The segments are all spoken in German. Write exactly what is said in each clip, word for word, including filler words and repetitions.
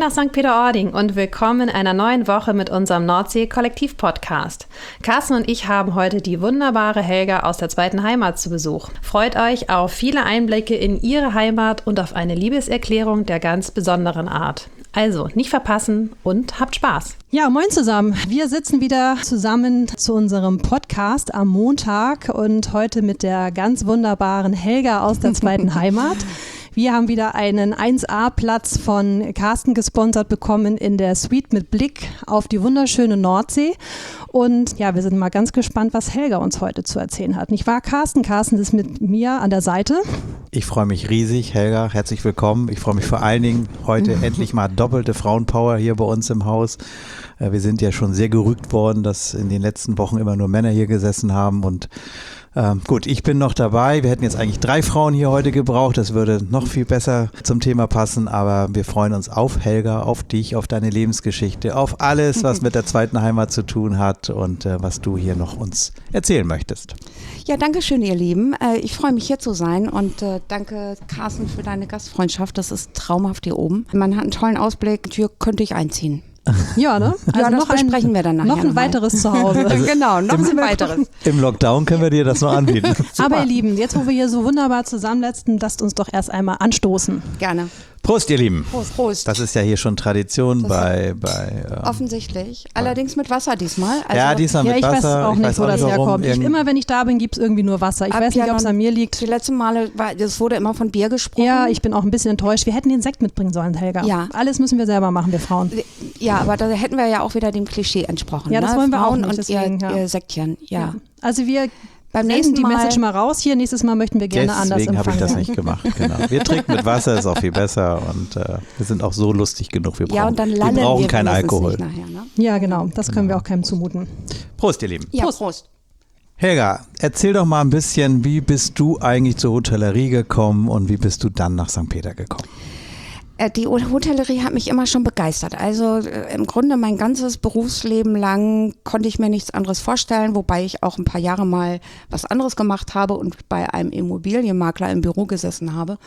nach Sankt Peter-Ording und willkommen in einer neuen Woche mit unserem Nordsee-Kollektiv-Podcast. Carsten und ich haben heute die wunderbare Helga aus der zweiten Heimat zu Besuch. Freut euch auf viele Einblicke in ihre Heimat und auf eine Liebeserklärung der ganz besonderen Art. Also nicht verpassen und habt Spaß. Ja, moin zusammen. Wir sitzen wieder zusammen zu unserem Podcast am Montag und heute mit der ganz wunderbaren Helga aus der zweiten Heimat. Wir haben wieder einen eins A-Platz von Carsten gesponsert bekommen in der Suite mit Blick auf die wunderschöne Nordsee. Und ja, wir sind mal ganz gespannt, was Helga uns heute zu erzählen hat. Nicht wahr, Carsten? Carsten ist mit mir an der Seite. Ich freue mich riesig, Helga, herzlich willkommen. Ich freue mich vor allen Dingen heute endlich mal doppelte Frauenpower hier bei uns im Haus. Wir sind ja schon sehr gerügt worden, dass in den letzten Wochen immer nur Männer hier gesessen haben und Ähm, gut, ich bin noch dabei. Wir hätten jetzt eigentlich drei Frauen hier heute gebraucht. Das würde noch viel besser zum Thema passen. Aber wir freuen uns auf Helga, auf dich, auf deine Lebensgeschichte, auf alles, was mit der zweiten Heimat zu tun hat und äh, was du hier noch uns erzählen möchtest. Ja, danke schön, ihr Lieben. Äh, ich freue mich, hier zu sein und äh, danke, Carsten, für deine Gastfreundschaft. Das ist traumhaft hier oben. Man hat einen tollen Ausblick. Hier könnte ich einziehen. Ja, ne? Also ja, das noch besprechen ein, wir dann nachher. Noch ein noch weiteres Zuhause. Also genau, noch im, ein weiteres. Im Lockdown können wir dir das noch anbieten. Aber ihr Lieben, jetzt wo wir hier so wunderbar zusammensetzen, lasst uns doch erst einmal anstoßen. Gerne. Prost, ihr Lieben. Prost. Prost. Das ist ja hier schon Tradition Das bei... bei ähm, offensichtlich. Allerdings mit Wasser diesmal. Also ja, diesmal Ja, mit ich Wasser. weiß auch ich nicht, weiß wo auch das nicht, warum. herkommt. Ich, Irgend- immer wenn ich da bin, gibt es irgendwie nur Wasser. Ich Ab weiß nicht, ob es Januar- an mir liegt. Die letzten Male, war, das wurde immer von Bier gesprochen. Ja, ich bin auch ein bisschen enttäuscht. Wir hätten den Sekt mitbringen sollen, Helga. Ja. Alles müssen wir selber machen, wir Frauen. Ja, aber da hätten wir ja auch wieder dem Klischee entsprochen. Ja, das ne? wollen wir auch Frauen nicht, und deswegen, ihr, ja. ihr Säckchen, ja. Ja. Also wir Beim senden nächsten die Mal, Message mal raus hier. Nächstes Mal möchten wir gerne anders Deswegen habe ich empfangen. das nicht gemacht. Genau. Wir trinken mit Wasser, ist auch viel besser und äh, wir sind auch so lustig genug. Wir brauchen, ja, und dann wir lallen brauchen wir keinen wenigstens Alkohol. nicht nachher, ne? Ja, genau. Das können wir auch keinem zumuten. Prost, ihr Lieben. Ja, Prost. Prost. Helga, erzähl doch mal ein bisschen, wie bist du eigentlich zur Hotellerie gekommen und wie bist du dann nach Sankt Peter gekommen? Die Hotellerie hat mich immer schon begeistert. Also äh, im Grunde mein ganzes Berufsleben lang konnte ich mir nichts anderes vorstellen, wobei ich auch ein paar Jahre mal was anderes gemacht habe und bei einem Immobilienmakler im Büro gesessen habe.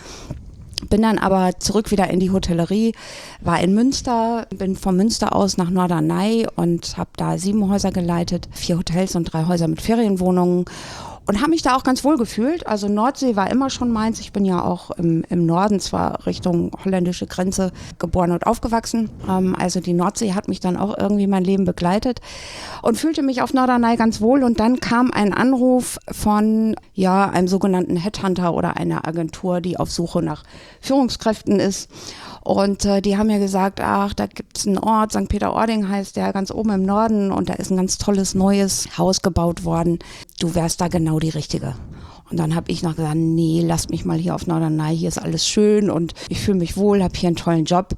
Bin dann aber zurück wieder in die Hotellerie, war in Münster, bin von Münster aus nach Norderney und habe da sieben Häuser geleitet, vier Hotels und drei Häuser mit Ferienwohnungen. Und habe mich da auch ganz wohl gefühlt. Also Nordsee war immer schon meins. Ich bin ja auch im, im Norden, zwar Richtung holländische Grenze, geboren und aufgewachsen. Ähm, also die Nordsee hat mich dann auch irgendwie mein Leben begleitet und fühlte mich auf Norderney ganz wohl. Und dann kam ein Anruf von ja einem sogenannten Headhunter oder einer Agentur, die auf Suche nach Führungskräften ist. Und äh, die haben mir gesagt, ach, da gibt's einen Ort, Sankt Peter-Ording heißt der, ganz oben im Norden und da ist ein ganz tolles neues Haus gebaut worden. Du wärst da genau die Richtige. Und dann habe ich noch gesagt, nee, lasst mich mal hier auf Norderney, hier ist alles schön und ich fühle mich wohl, habe hier einen tollen Job.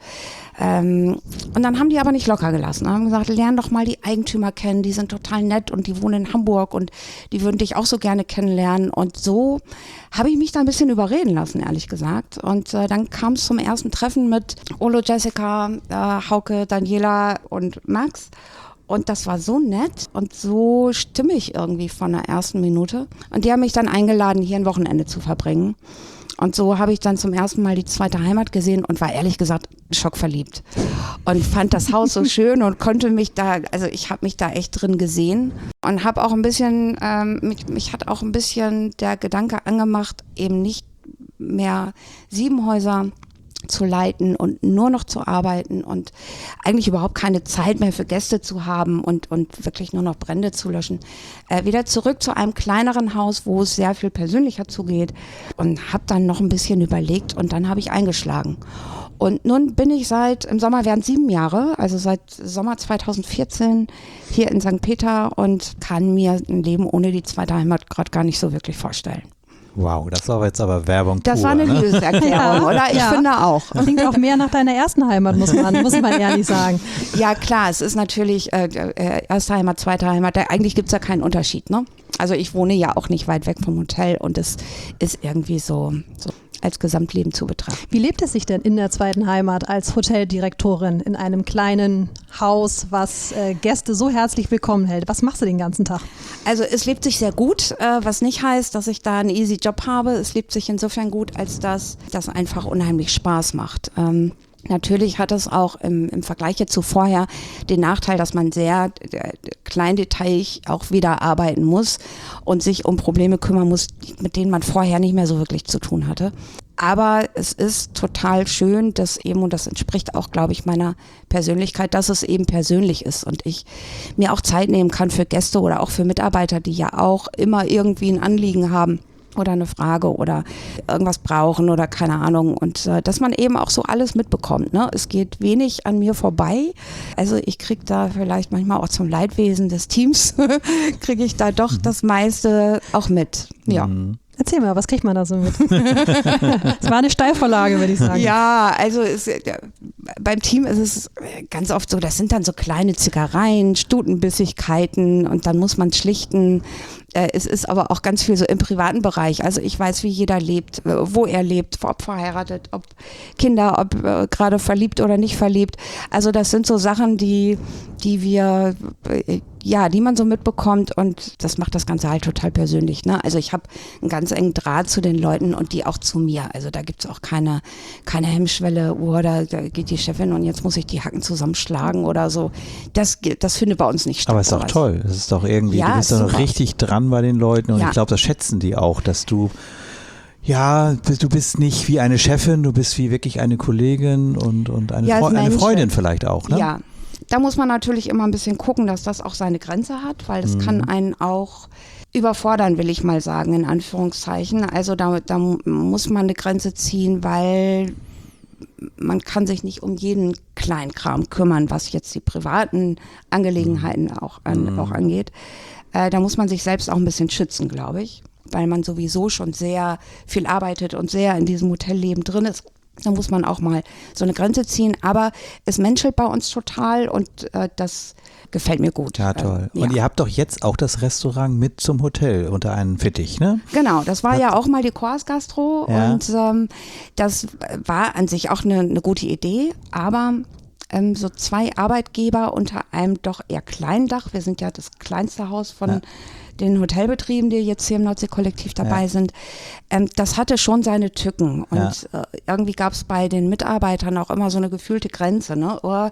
Ähm, und dann haben die aber nicht locker gelassen, haben gesagt, lern doch mal die Eigentümer kennen, die sind total nett und die wohnen in Hamburg und die würden dich auch so gerne kennenlernen. Und so habe ich mich da ein bisschen überreden lassen, ehrlich gesagt. Und äh, dann kam es zum ersten Treffen mit Olo, Jessica, äh, Hauke, Daniela und Max. Und das war so nett und so stimmig irgendwie von der ersten Minute. Und die haben mich dann eingeladen, hier ein Wochenende zu verbringen. Und so habe ich dann zum ersten Mal die zweite Heimat gesehen und war ehrlich gesagt schockverliebt. Und fand das Haus so schön und konnte mich da, also ich habe mich da echt drin gesehen. Und habe auch ein bisschen, ähm, mich, mich hat auch ein bisschen der Gedanke angemacht, eben nicht mehr sieben Häuser zu leiten und nur noch zu arbeiten und eigentlich überhaupt keine Zeit mehr für Gäste zu haben und, und wirklich nur noch Brände zu löschen. Äh, wieder zurück zu einem kleineren Haus, wo es sehr viel persönlicher zugeht und habe dann noch ein bisschen überlegt und dann habe ich eingeschlagen. Und nun bin ich seit, im Sommer wären sieben Jahre, also seit Sommer zweitausendvierzehn hier in Sankt Peter und kann mir ein Leben ohne die zweite Heimat gerade gar nicht so wirklich vorstellen. Wow, das war jetzt aber Werbung Das pur, war eine ne? Liebeserklärung, Ja, oder? Ich ja. finde auch. Klingt auch mehr nach deiner ersten Heimat, muss man, muss man ehrlich sagen. Ja klar, es ist natürlich äh, äh, erste Heimat, zweite Heimat, da, eigentlich gibt es ja keinen Unterschied, ne? Also ich wohne ja auch nicht weit weg vom Hotel und es ist irgendwie so, so als Gesamtleben zu betrachten. Wie lebt es sich denn in der zweiten Heimat als Hoteldirektorin in einem kleinen Haus, was äh, Gäste so herzlich willkommen hält? Was machst du den ganzen Tag? Also es lebt sich sehr gut, äh, was nicht heißt, dass ich da einen easy Job habe. Es lebt sich insofern gut, als dass das einfach unheimlich Spaß macht. Ähm, Natürlich hat es auch im, im Vergleich jetzt zu vorher den Nachteil, dass man sehr äh, kleindetailig auch wieder arbeiten muss und sich um Probleme kümmern muss, mit denen man vorher nicht mehr so wirklich zu tun hatte. Aber es ist total schön, dass eben, und das entspricht auch, glaube ich, meiner Persönlichkeit, dass es eben persönlich ist und ich mir auch Zeit nehmen kann für Gäste oder auch für Mitarbeiter, die ja auch immer irgendwie ein Anliegen haben oder eine Frage oder irgendwas brauchen oder keine Ahnung und äh, dass man eben auch so alles mitbekommt. Ne? Es geht wenig an mir vorbei. Also ich kriege da vielleicht manchmal auch zum Leidwesen des Teams, kriege ich da doch das meiste auch mit. Ja. Mhm. Erzähl mal, was kriegt man da so mit? Das war eine Steilvorlage, würde ich sagen. Ja, also es, beim Team ist es ganz oft so, das sind dann so kleine Zickereien, Stutenbissigkeiten und dann muss man schlichten. Es ist aber auch ganz viel so im privaten Bereich. Also ich weiß, wie jeder lebt, wo er lebt, ob verheiratet, ob Kinder, ob äh, gerade verliebt oder nicht verliebt. Also das sind so Sachen, die, die wir, äh, ja, die man so mitbekommt und das macht das Ganze halt total persönlich. Ne? Also ich habe einen ganz engen Draht zu den Leuten und die auch zu mir. Also da gibt es auch keine, keine Hemmschwelle, oh, da, da geht die Chefin und jetzt muss ich die Hacken zusammenschlagen oder so. Das, das findet bei uns nicht statt. Aber es ist doch toll. Es ist doch irgendwie, ja, du bist doch richtig dran bei den Leuten und ja. ich glaube, das schätzen die auch, dass du, ja, du bist nicht wie eine Chefin, du bist wie wirklich eine Kollegin und, und eine, ja, Fre- eine Freundin vielleicht auch, ne? Ja, da muss man natürlich immer ein bisschen gucken, dass das auch seine Grenze hat, weil das mhm. kann einen auch überfordern, will ich mal sagen, in Anführungszeichen. Also da, da muss man eine Grenze ziehen, weil man kann sich nicht um jeden Kleinkram kümmern, was jetzt die privaten Angelegenheiten auch, an, mhm. auch angeht. Äh, da muss man sich selbst auch ein bisschen schützen, glaube ich, weil man sowieso schon sehr viel arbeitet und sehr in diesem Hotelleben drin ist. Da muss man auch mal so eine Grenze ziehen, aber es menschelt bei uns total und äh, das gefällt mir gut. Ja, toll. Äh, ja. Und ihr habt doch jetzt auch das Restaurant mit zum Hotel unter einem Fittich, ne? Genau, das war Hat, ja auch mal die Coors Gastro ja. und ähm, das war an sich auch eine, eine gute Idee, aber ähm, so zwei Arbeitgeber unter einem doch eher kleinen Dach, wir sind ja das kleinste Haus von ja. den Hotelbetrieben, die jetzt hier im Nordsee-Kollektiv dabei ja. sind, ähm, das hatte schon seine Tücken und ja. äh, irgendwie gab es bei den Mitarbeitern auch immer so eine gefühlte Grenze, ne? Oh,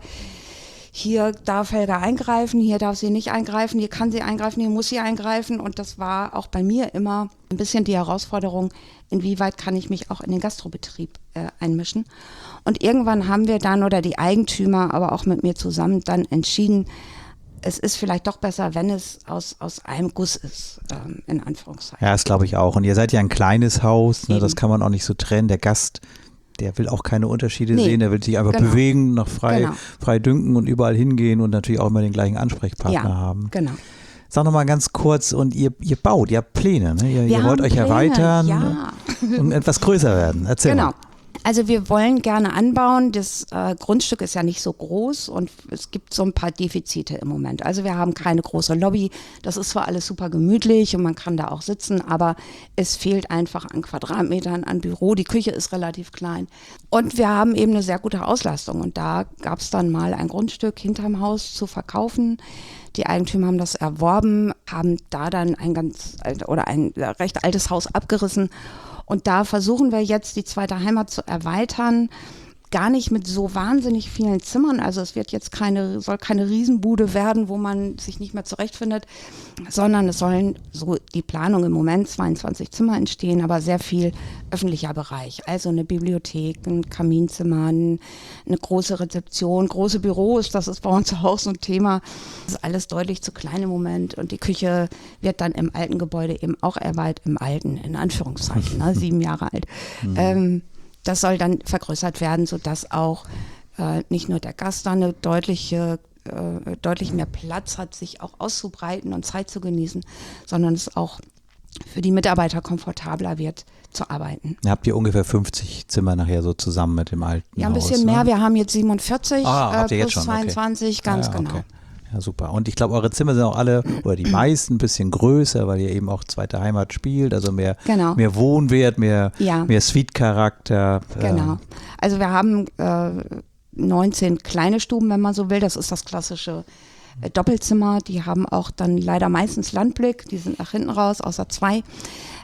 hier darf Helga eingreifen, hier darf sie nicht eingreifen, hier kann sie eingreifen, hier muss sie eingreifen und das war auch bei mir immer ein bisschen die Herausforderung, inwieweit kann ich mich auch in den Gastrobetrieb äh, einmischen. Und irgendwann haben wir dann, oder die Eigentümer, aber auch mit mir zusammen dann entschieden, es ist vielleicht doch besser, wenn es aus, aus einem Guss ist, ähm, in Anführungszeichen. Ja, das glaube ich auch. Und ihr seid ja ein kleines Haus, ne, das kann man auch nicht so trennen. Der Gast, der will auch keine Unterschiede nee, sehen, der will sich einfach genau. bewegen, noch frei, genau. frei dünken und überall hingehen und natürlich auch immer den gleichen Ansprechpartner ja, haben. Genau. Sag nochmal ganz kurz, und ihr, ihr baut, ihr habt Pläne, ne? ihr, ihr wollt euch Pläne, erweitern ja. und etwas größer werden. Erzähl genau. mal. Also wir wollen gerne anbauen, das äh, Grundstück ist ja nicht so groß und es gibt so ein paar Defizite im Moment. Also wir haben keine große Lobby, das ist zwar alles super gemütlich und man kann da auch sitzen, aber es fehlt einfach an Quadratmetern, an Büro, die Küche ist relativ klein und wir haben eben eine sehr gute Auslastung und da gab es dann mal ein Grundstück hinterm Haus zu verkaufen. Die Eigentümer haben das erworben, haben da dann ein ganz oder ein recht altes Haus abgerissen. Und da versuchen wir jetzt, die zweite Heimat zu erweitern, gar nicht mit so wahnsinnig vielen Zimmern. Also es wird jetzt keine, soll keine Riesenbude werden, wo man sich nicht mehr zurechtfindet, sondern es sollen, so die Planung im Moment, zweiundzwanzig Zimmer entstehen, aber sehr viel öffentlicher Bereich. Also eine Bibliothek, ein Kaminzimmer, eine große Rezeption, große Büros, das ist bei uns auch so ein Thema. Das ist alles deutlich zu klein im Moment und die Küche wird dann im alten Gebäude eben auch erweitert, im alten, in Anführungszeichen, ne, sieben Jahre alt. Mhm. Ähm, Das soll dann vergrößert werden, sodass auch äh, nicht nur der Gast da eine deutliche, äh, deutlich mehr Platz hat, sich auch auszubreiten und Zeit zu genießen, sondern es auch für die Mitarbeiter komfortabler wird zu arbeiten. Habt ihr ungefähr fünfzig Zimmer nachher so zusammen mit dem alten Haus? Ja, ein bisschen Haus, mehr. Ne? Wir haben jetzt siebenundvierzig ah, habt ihr äh, jetzt plus schon? zweiundzwanzig, okay. ganz ja, genau. Okay. Ja, super. Und ich glaube, eure Zimmer sind auch alle, oder die meisten, ein bisschen größer, weil ihr eben auch zweite Heimat spielt, also mehr, genau. mehr Wohnwert, mehr, ja. mehr Suite-Charakter. Genau. Also wir haben äh, neunzehn kleine Stuben, wenn man so will. Das ist das klassische äh, Doppelzimmer. Die haben auch dann leider meistens Landblick. Die sind nach hinten raus, außer zwei.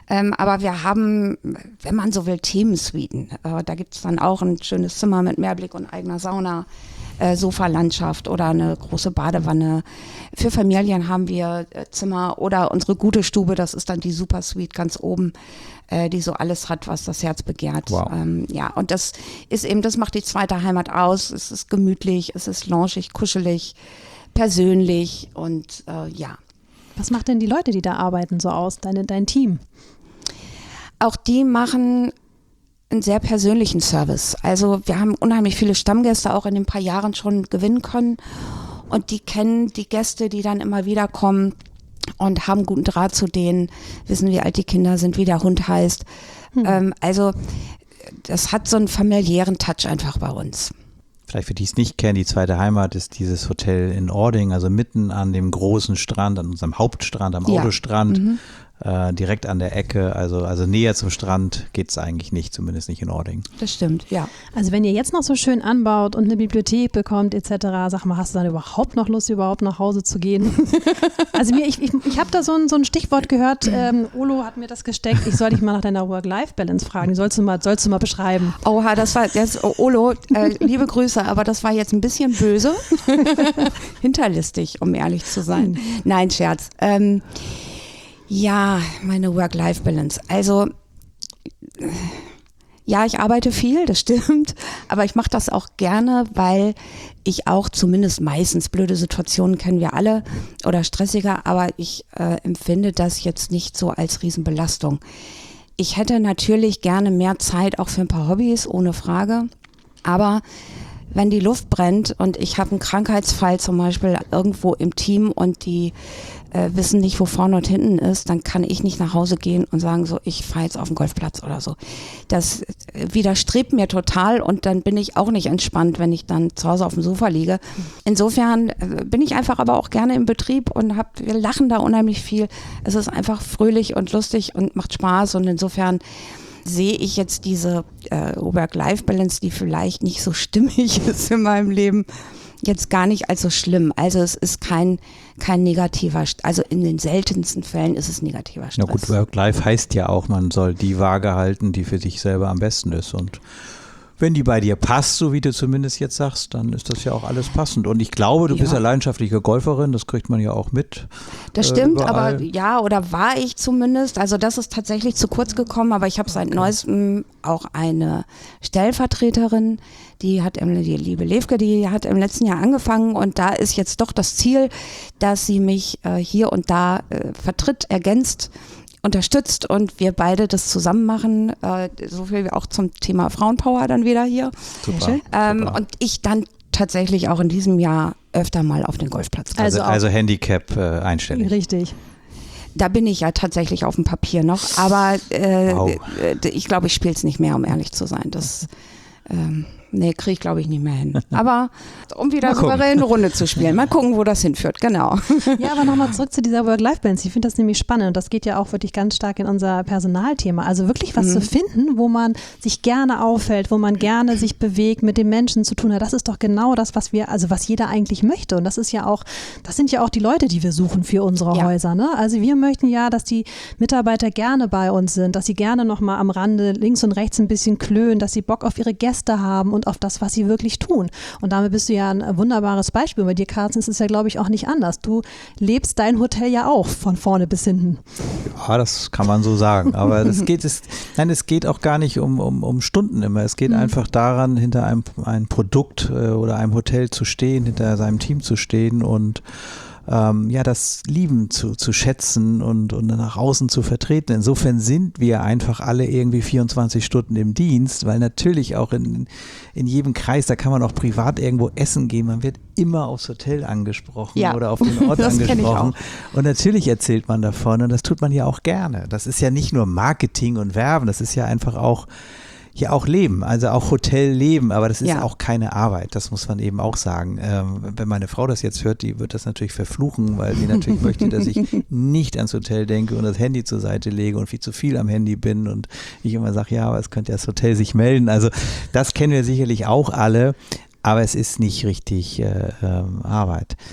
Ähm, aber wir haben, wenn man so will, Themensuiten. Äh, da gibt es dann auch ein schönes Zimmer mit Meerblick und eigener Sauna, äh, Sofalandschaft oder eine große Badewanne. Für Familien haben wir äh, Zimmer oder unsere gute Stube, das ist dann die Supersuite ganz oben, äh, die so alles hat, was das Herz begehrt. Wow. Ähm, ja, und das ist eben, das macht die zweite Heimat aus. Es ist gemütlich, es ist loungig, kuschelig, persönlich und äh, ja. Was macht denn die Leute, die da arbeiten, so aus, deine, dein Team? Auch die machen einen sehr persönlichen Service. Also wir haben unheimlich viele Stammgäste auch in den paar Jahren schon gewinnen können und die kennen die Gäste, die dann immer wieder kommen und haben guten Draht zu denen, wissen, wie alt die Kinder sind, wie der Hund heißt. Hm. Ähm, also das hat so einen familiären Touch einfach bei uns. Vielleicht für die es nicht kennen, die zweite Heimat ist dieses Hotel in Ording, also mitten an dem großen Strand, an unserem Hauptstrand, am Ja. Autostrand, Mhm. äh, direkt an der Ecke, also, also näher zum Strand geht es eigentlich nicht, zumindest nicht in Ording. Das stimmt, ja. Also wenn ihr jetzt noch so schön anbaut und eine Bibliothek bekommt et cetera, sag mal, hast du dann überhaupt noch Lust, überhaupt nach Hause zu gehen? Also mir, ich, ich, ich habe da so ein, so ein Stichwort gehört, ähm, Olo hat mir das gesteckt, ich soll dich mal nach deiner Work-Life-Balance fragen, die sollst du mal, sollst du mal beschreiben. Oha, das war jetzt, oh, Olo, äh, liebe Grüße, aber das war jetzt ein bisschen böse. Hinterlistig, um ehrlich zu sein. Nein, Scherz. Ähm, ja, meine Work-Life-Balance. Also, äh, ja, ich arbeite viel, das stimmt, aber ich mache das auch gerne, weil ich auch zumindest meistens, blöde Situationen kennen wir alle oder stressiger, aber ich äh, empfinde das jetzt nicht so als Riesenbelastung. Ich hätte natürlich gerne mehr Zeit auch für ein paar Hobbys, ohne Frage, aber wenn die Luft brennt und ich habe einen Krankheitsfall zum Beispiel irgendwo im Team und die äh, wissen nicht, wo vorne und hinten ist, dann kann ich nicht nach Hause gehen und sagen so, ich fahre jetzt auf den Golfplatz oder so. Das äh, widerstrebt mir total und dann bin ich auch nicht entspannt, wenn ich dann zu Hause auf dem Sofa liege. Insofern äh, bin ich einfach aber auch gerne im Betrieb und hab, wir lachen da unheimlich viel. Es ist einfach fröhlich und lustig und macht Spaß und insofern sehe ich jetzt diese äh, Work-Life-Balance, die vielleicht nicht so stimmig ist in meinem Leben, jetzt gar nicht als so schlimm. Also es ist kein, kein negativer, also in den seltensten Fällen ist es negativer Stress. Ja gut, Work-Life heißt ja auch, man soll die Waage halten, die für dich selber am besten ist und wenn die bei dir passt, so wie du zumindest jetzt sagst, dann ist das ja auch alles passend. Und ich glaube, du Ja. bist ja leidenschaftliche Golferin, das kriegt man ja auch mit. Das äh, stimmt, überall. aber ja, oder war ich zumindest. Also das ist tatsächlich zu kurz gekommen, aber ich habe seit neuestem auch eine Stellvertreterin, die hat, im, die liebe Levke, die hat im letzten Jahr angefangen und da ist jetzt doch das Ziel, dass sie mich äh, hier und da äh, vertritt, ergänzt, unterstützt und wir beide das zusammen machen. Äh, so viel auch zum Thema Frauenpower dann wieder hier. Super, Ähm, super. und ich dann tatsächlich auch in diesem Jahr öfter mal auf den Golfplatz gehe. Also, Also auch- also Handicap äh, einstellig. Richtig. Da bin ich ja tatsächlich auf dem Papier noch, aber äh, Wow. äh, ich glaube, ich spiele es nicht mehr, um ehrlich zu sein. Das ähm, nee, kriege ich glaube ich nicht mehr hin. Aber um wieder Mal gucken. souverän eine Runde zu spielen, mal gucken, wo das hinführt, genau. Ja, aber nochmal zurück zu dieser Work-Life-Balance. Ich finde das nämlich spannend und das geht ja auch wirklich ganz stark in unser Personalthema. Also wirklich was Mhm. zu finden, wo man sich gerne auffällt, wo man gerne sich bewegt, mit den Menschen zu tun hat. Das ist doch genau das, was wir, also was jeder eigentlich möchte. Und das ist ja auch, das sind ja auch die Leute, die wir suchen für unsere Ja. Häuser. Ne? Also wir möchten ja, dass die Mitarbeiter gerne bei uns sind, dass sie gerne nochmal am Rande links und rechts ein bisschen klönen, dass sie Bock auf ihre Gäste haben und auf das, was sie wirklich tun. Und damit bist du ja ein wunderbares Beispiel. Bei dir, Carsten, ist es ja, glaube ich, auch nicht anders. Du lebst dein Hotel ja auch von vorne bis hinten. Ja, das kann man so sagen. Aber das geht, es, nein, es geht auch gar nicht um, um, um Stunden immer. Es geht Mhm. einfach daran, hinter einem, einem Produkt äh, oder einem Hotel zu stehen, hinter seinem Team zu stehen und ähm, ja, das Lieben zu, zu schätzen und, und nach außen zu vertreten. Insofern sind wir einfach alle irgendwie vierundzwanzig Stunden im Dienst, weil natürlich auch in, in jedem Kreis, da kann man auch privat irgendwo essen gehen, man wird immer aufs Hotel angesprochen Ja, oder auf den Ort das kenn ich angesprochen. Und natürlich erzählt man davon und das tut man ja auch gerne. Das ist ja nicht nur Marketing und Werben, das ist ja einfach auch ja auch Leben, also auch Hotelleben, aber das ist Ja. auch keine Arbeit, das muss man eben auch sagen. Ähm, wenn meine Frau das jetzt hört, die wird das natürlich verfluchen, weil sie natürlich möchte, dass ich nicht ans Hotel denke und das Handy zur Seite lege und viel zu viel am Handy bin und ich immer sage, ja, aber es könnte ja das Hotel sich melden. Also das kennen wir sicherlich auch alle, aber es ist nicht richtig äh, ähm, Arbeit.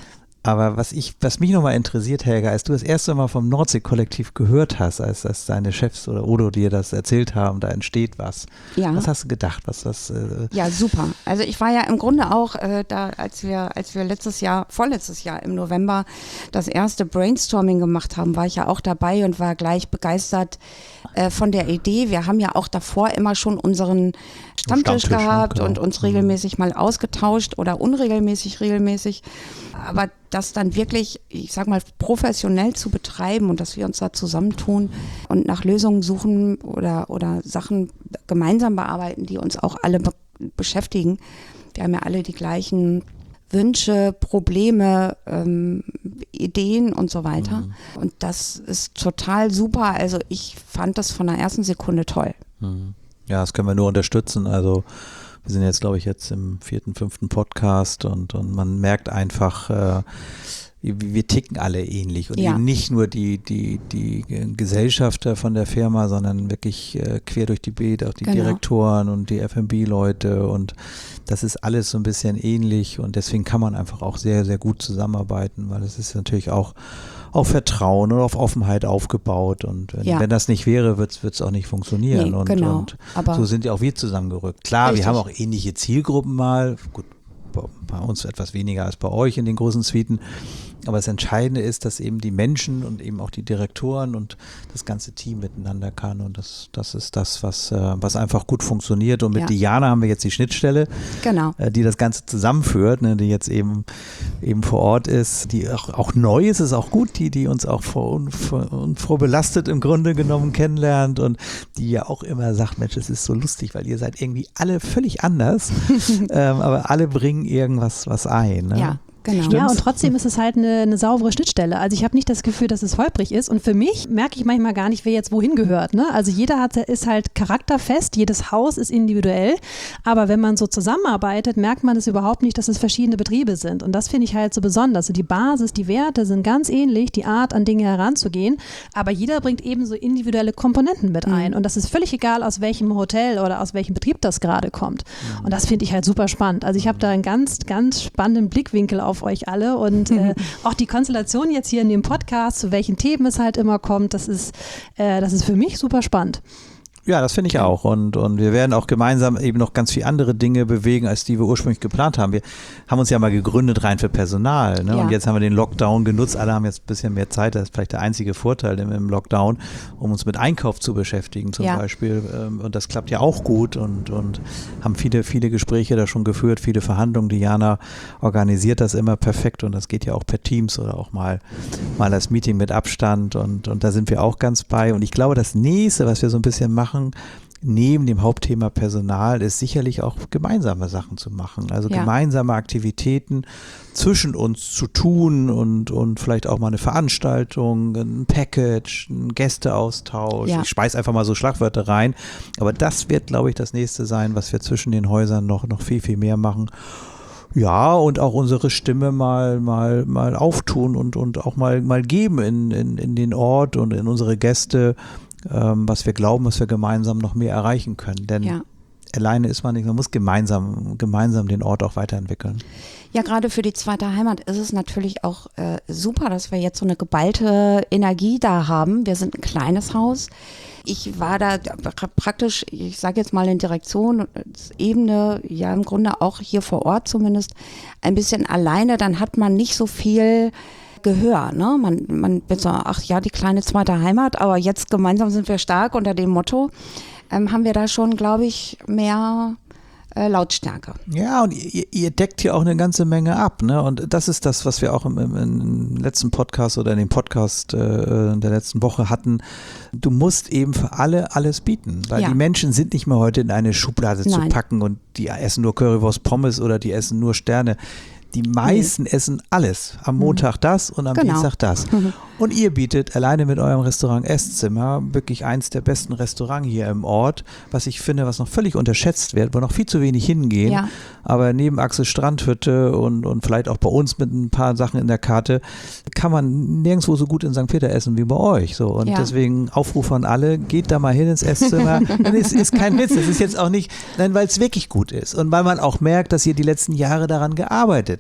Aber was ich, was mich nochmal interessiert, Helga, als du das erste Mal vom Nordsee-Kollektiv gehört hast, als, als deine Chefs oder Odo dir das erzählt haben, da entsteht was. Ja. Was hast du gedacht? Was, was, äh ja, super. Also ich war ja im Grunde auch äh, da, als wir, als wir letztes Jahr, vorletztes Jahr im November das erste Brainstorming gemacht haben, war ich ja auch dabei und war gleich begeistert äh, von der Idee. Wir haben ja auch davor immer schon unseren Stammtisch, Stammtisch gehabt genau. und uns regelmäßig mal ausgetauscht oder unregelmäßig regelmäßig. Aber das dann wirklich, ich sag mal, professionell zu betreiben und dass wir uns da zusammentun und nach Lösungen suchen oder, oder Sachen gemeinsam bearbeiten, die uns auch alle be- beschäftigen. Wir haben ja alle die gleichen Wünsche, Probleme, ähm, Ideen und so weiter. Mhm. Und das ist total super. Also ich fand das von der ersten Sekunde toll. Mhm. Ja, das können wir nur unterstützen. Also wir sind jetzt, glaube ich, jetzt im vierten, fünften Podcast und, und man merkt einfach, äh, wir ticken alle ähnlich und ja. eben nicht nur die, die, die Gesellschafter von der Firma, sondern wirklich äh, quer durch die Beete, auch die genau. Direktoren und die F und B-Leute und das ist alles so ein bisschen ähnlich und deswegen kann man einfach auch sehr, sehr gut zusammenarbeiten, weil es ist natürlich auch auf Vertrauen und auf Offenheit aufgebaut und wenn, ja. wenn das nicht wäre, wird es auch nicht funktionieren nee, und, genau. und Aber so sind ja auch wir zusammengerückt. Klar, richtig. Wir haben auch ähnliche Zielgruppen mal, gut, bei uns etwas weniger als bei euch in den großen Suiten. Aber das Entscheidende ist, dass eben die Menschen und eben auch die Direktoren und das ganze Team miteinander kann. Und das, das ist das, was, was einfach gut funktioniert. Und mit ja. Diana haben wir jetzt die Schnittstelle, genau. die das Ganze zusammenführt, ne, die jetzt eben, eben vor Ort ist, die auch, auch neu ist, ist auch gut, die, die uns auch vor, vor, vorbelastet im Grunde genommen kennenlernt und die ja auch immer sagt, Mensch, es ist so lustig, weil ihr seid irgendwie alle völlig anders, ähm, aber alle bringen irgendwas was ein. Ne? Ja. Genau. Ja, und trotzdem ist es halt eine, eine saubere Schnittstelle. Also ich habe nicht das Gefühl, dass es holprig ist. Und für mich merke ich manchmal gar nicht, wer jetzt wohin gehört. Ne? Also jeder hat, ist halt charakterfest, jedes Haus ist individuell. Aber wenn man so zusammenarbeitet, merkt man es überhaupt nicht, dass es verschiedene Betriebe sind. Und das finde ich halt so besonders. Also die Basis, die Werte sind ganz ähnlich, die Art, an Dinge heranzugehen. Aber jeder bringt eben so individuelle Komponenten mit ein. Mhm. Und das ist völlig egal, aus welchem Hotel oder aus welchem Betrieb das gerade kommt. Mhm. Und das finde ich halt super spannend. Also ich habe da einen ganz, ganz spannenden Blickwinkel auf euch alle und äh, auch die Konstellation jetzt hier in dem Podcast, zu welchen Themen es halt immer kommt, das ist, äh, das ist für mich super spannend. Ja, das finde ich auch und, und wir werden auch gemeinsam eben noch ganz viele andere Dinge bewegen, als die wir ursprünglich geplant haben. Wir haben uns ja mal gegründet rein für Personal, ne? Ja. Und jetzt haben wir den Lockdown genutzt, alle haben jetzt ein bisschen mehr Zeit, das ist vielleicht der einzige Vorteil im, im Lockdown, um uns mit Einkauf zu beschäftigen zum ja. Beispiel und das klappt ja auch gut und, und haben viele, viele Gespräche da schon geführt, viele Verhandlungen. Diana organisiert das immer perfekt und das geht ja auch per Teams oder auch mal, mal das Meeting mit Abstand und, und da sind wir auch ganz bei und ich glaube, das nächste, was wir so ein bisschen machen, neben dem Hauptthema Personal ist sicherlich auch gemeinsame Sachen zu machen, also ja. gemeinsame Aktivitäten zwischen uns zu tun und, und vielleicht auch mal eine Veranstaltung, ein Package, ein Gästeaustausch. Ja. Ich speise einfach mal so Schlagwörter rein, aber das wird, glaube ich, das nächste sein, was wir zwischen den Häusern noch, noch viel, viel mehr machen. Ja, und auch unsere Stimme mal, mal, mal auftun und, und auch mal, mal geben in, in, in den Ort und in unsere Gäste, ähm, was wir glauben, was wir gemeinsam noch mehr erreichen können. Denn ja. alleine ist man nicht, man muss gemeinsam, gemeinsam den Ort auch weiterentwickeln. Ja, gerade für die zweite Heimat ist es natürlich auch äh, super, dass wir jetzt so eine geballte Energie da haben. Wir sind ein kleines Haus. Ich war da praktisch, ich sage jetzt mal in Direktion, Ebene, ja im Grunde auch hier vor Ort zumindest, ein bisschen alleine. Dann hat man nicht so viel Gehör. Ne? Man, man wird so, ach ja, die kleine zweite Heimat, aber jetzt gemeinsam sind wir stark unter dem Motto, ähm, haben wir da schon, glaube ich, mehr äh, Lautstärke. Ja, und ihr, ihr deckt hier auch eine ganze Menge ab. Ne? Und das ist das, was wir auch im, im, im letzten Podcast oder in dem Podcast äh, der letzten Woche hatten. Du musst eben für alle alles bieten, weil ja. die Menschen sind nicht mehr heute in eine Schublade Nein. zu packen und die essen nur Currywurst Pommes oder die essen nur Sterne. Die meisten mhm. essen alles. Am Montag das und am genau. Dienstag das. Mhm. Und ihr bietet alleine mit eurem Restaurant Esszimmer wirklich eins der besten Restaurants hier im Ort, was ich finde, was noch völlig unterschätzt wird, wo noch viel zu wenig hingehen. Ja. Aber neben Axel Strandhütte und, und vielleicht auch bei uns mit ein paar Sachen in der Karte, kann man nirgendwo so gut in Sankt Peter essen wie bei euch. So. Und ja. deswegen Aufruf an alle, geht da mal hin ins Esszimmer. Es ist kein Witz, das ist jetzt auch nicht, nein, weil es wirklich gut ist. Und weil man auch merkt, dass ihr die letzten Jahre daran gearbeitet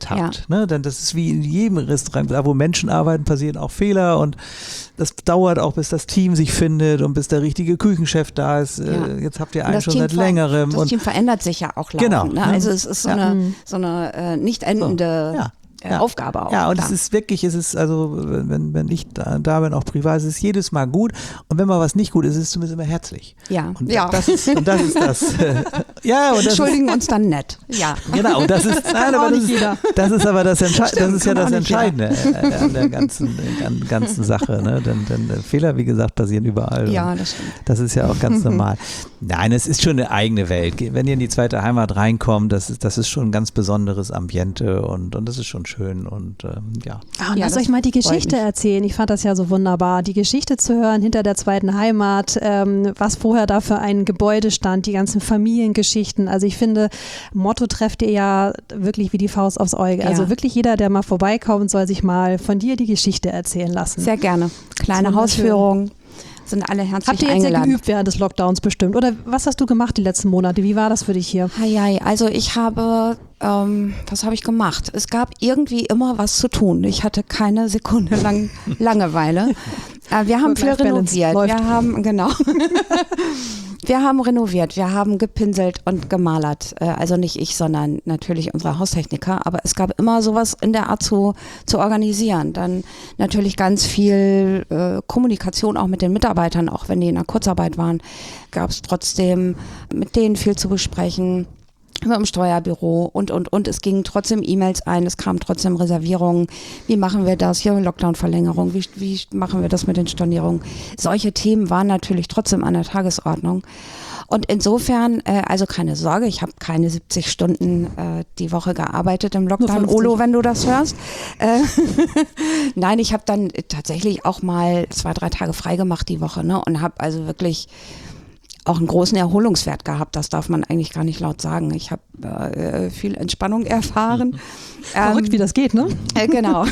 ertappt. Ja. Ne? Denn das ist wie in jedem Restaurant, da wo Menschen arbeiten, passieren auch Fehler und das dauert auch, bis das Team sich findet und bis der richtige Küchenchef da ist. Ja. Jetzt habt ihr einen schon Team seit längerem. Das und Team verändert sich ja auch laufend. Genau. Ne? Also es ist so ja. eine, so eine äh, nicht endende so. ja. Ja. Aufgabe auch. Ja, und klar. es ist wirklich, es ist also, wenn, wenn ich da, da bin, auch privat, es ist jedes Mal gut und wenn mal was nicht gut ist, ist es zumindest immer herzlich. Ja. Und ja. das ist, und das ist das. ja, und das Entschuldigen ist, uns dann nett. Ja. Genau, und das ist, nein, aber das, ist das ist aber das, Entsche Stimmt, das ist ja das Entscheidende äh, an der ganzen, an, ganzen Sache. Ne? Denn, denn Fehler, wie gesagt, passieren überall. Ja, das stimmt. Das ist ja auch ganz normal. Nein, es ist schon eine eigene Welt. Wenn ihr in die zweite Heimat reinkommt, das ist, das ist schon ein ganz besonderes Ambiente und, und das ist schon schön und ähm, ja. Ah, und ja, lasst euch mal die Geschichte erzählen. Ich fand das ja so wunderbar, die Geschichte zu hören hinter der zweiten Heimat, ähm, was vorher da für ein Gebäude stand, die ganzen Familiengeschichten. Also ich finde, Motto trefft ihr ja wirklich wie die Faust aufs Auge. Ja. Also wirklich jeder, der mal vorbeikommt, soll sich mal von dir die Geschichte erzählen lassen. Sehr gerne. Kleine Hausführung. Sind alle herzlich Habt ihr jetzt eingeladen. ja geübt während des Lockdowns bestimmt? Oder was hast du gemacht die letzten Monate? Wie war das für dich hier? Hei, also ich habe, ähm, was habe ich gemacht? Es gab irgendwie immer was zu tun. Ich hatte keine Sekunde lang Langeweile. Äh, wir haben viel renoviert. Wir haben, genau. Wir haben renoviert, wir haben gepinselt und gemalert. Äh, also nicht ich, sondern natürlich unsere Haustechniker. Aber es gab immer sowas in der Art zu, zu organisieren. Dann natürlich ganz viel äh, Kommunikation auch mit den Mitarbeitern, auch wenn die in der Kurzarbeit waren, gab es trotzdem mit denen viel zu besprechen. Im Steuerbüro und, und, und. Es gingen trotzdem E-Mails ein, es kamen trotzdem Reservierungen. Wie machen wir das? Hier Lockdown-Verlängerung. Wie, wie machen wir das mit den Stornierungen? Solche Themen waren natürlich trotzdem an der Tagesordnung. Und insofern, äh, also keine Sorge, ich habe keine siebzig Stunden äh, die Woche gearbeitet im Lockdown. Olo, wenn du das hörst. Äh, Nein, ich habe dann tatsächlich auch mal zwei, drei Tage frei gemacht die Woche, ne? Und habe also wirklich auch einen großen Erholungswert gehabt. Das darf man eigentlich gar nicht laut sagen. Ich habe äh, viel Entspannung erfahren. Verrückt, ähm, wie das geht, ne? Äh, genau.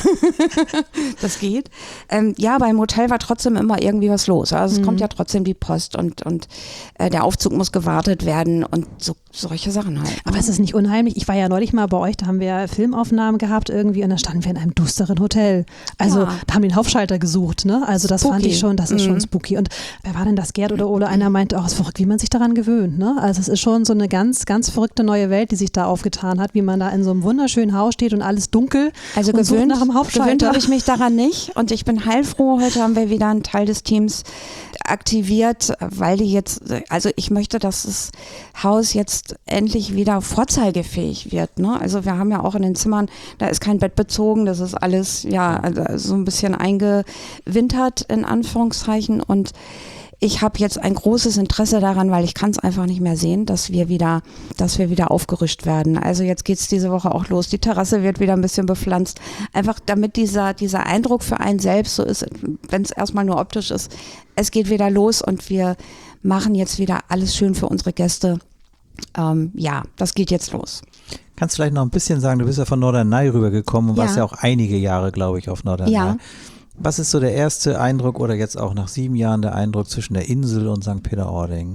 Das geht. Ähm, ja, beim Hotel war trotzdem immer irgendwie was los. Also es mhm. kommt ja trotzdem die Post und, und äh, der Aufzug muss gewartet werden und so, solche Sachen halt. Aber ist es nicht unheimlich? Ich war ja neulich mal bei euch, da haben wir Filmaufnahmen gehabt irgendwie und da standen wir in einem düsteren Hotel. Also ja. da haben wir den Hauptschalter gesucht, ne? Also das spooky. Fand ich schon, das ist mhm. schon spooky. Und wer war denn das? Gerd oder Ole? Einer meinte, oh, es ist verrückt, wie man sich daran gewöhnt, ne? Also es ist schon so eine ganz, ganz verrückte neue Welt, die sich da aufgetan hat, wie man da in so einem wunderschönen Haus steht und alles dunkel. Also und gewöhnt, nach dem Hauptschalter. Gewöhnt habe ich mich daran nicht und ich bin heilfroh. Heute haben wir wieder einen Teil des Teams aktiviert, weil die jetzt, also ich möchte, dass das Haus jetzt endlich wieder vorzeigefähig wird, ne? Also wir haben ja auch in den Zimmern, da ist kein Bett bezogen, das ist alles ja also so ein bisschen eingewintert in Anführungszeichen und ich habe jetzt ein großes Interesse daran, weil ich kann es einfach nicht mehr sehen, dass wir wieder, dass wir wieder aufgerüstet werden. Also jetzt geht's diese Woche auch los. Die Terrasse wird wieder ein bisschen bepflanzt. Einfach damit dieser, dieser Eindruck für einen selbst so ist, wenn es erstmal nur optisch ist. Es geht wieder los und wir machen jetzt wieder alles schön für unsere Gäste. Ähm, ja, das geht jetzt los. Kannst du vielleicht noch ein bisschen sagen, du bist ja von Norderney rübergekommen und ja. warst ja auch einige Jahre, glaube ich, auf Norderney. Ja. Was ist so der erste Eindruck oder jetzt auch nach sieben Jahren der Eindruck zwischen der Insel und Sankt Peter-Ording?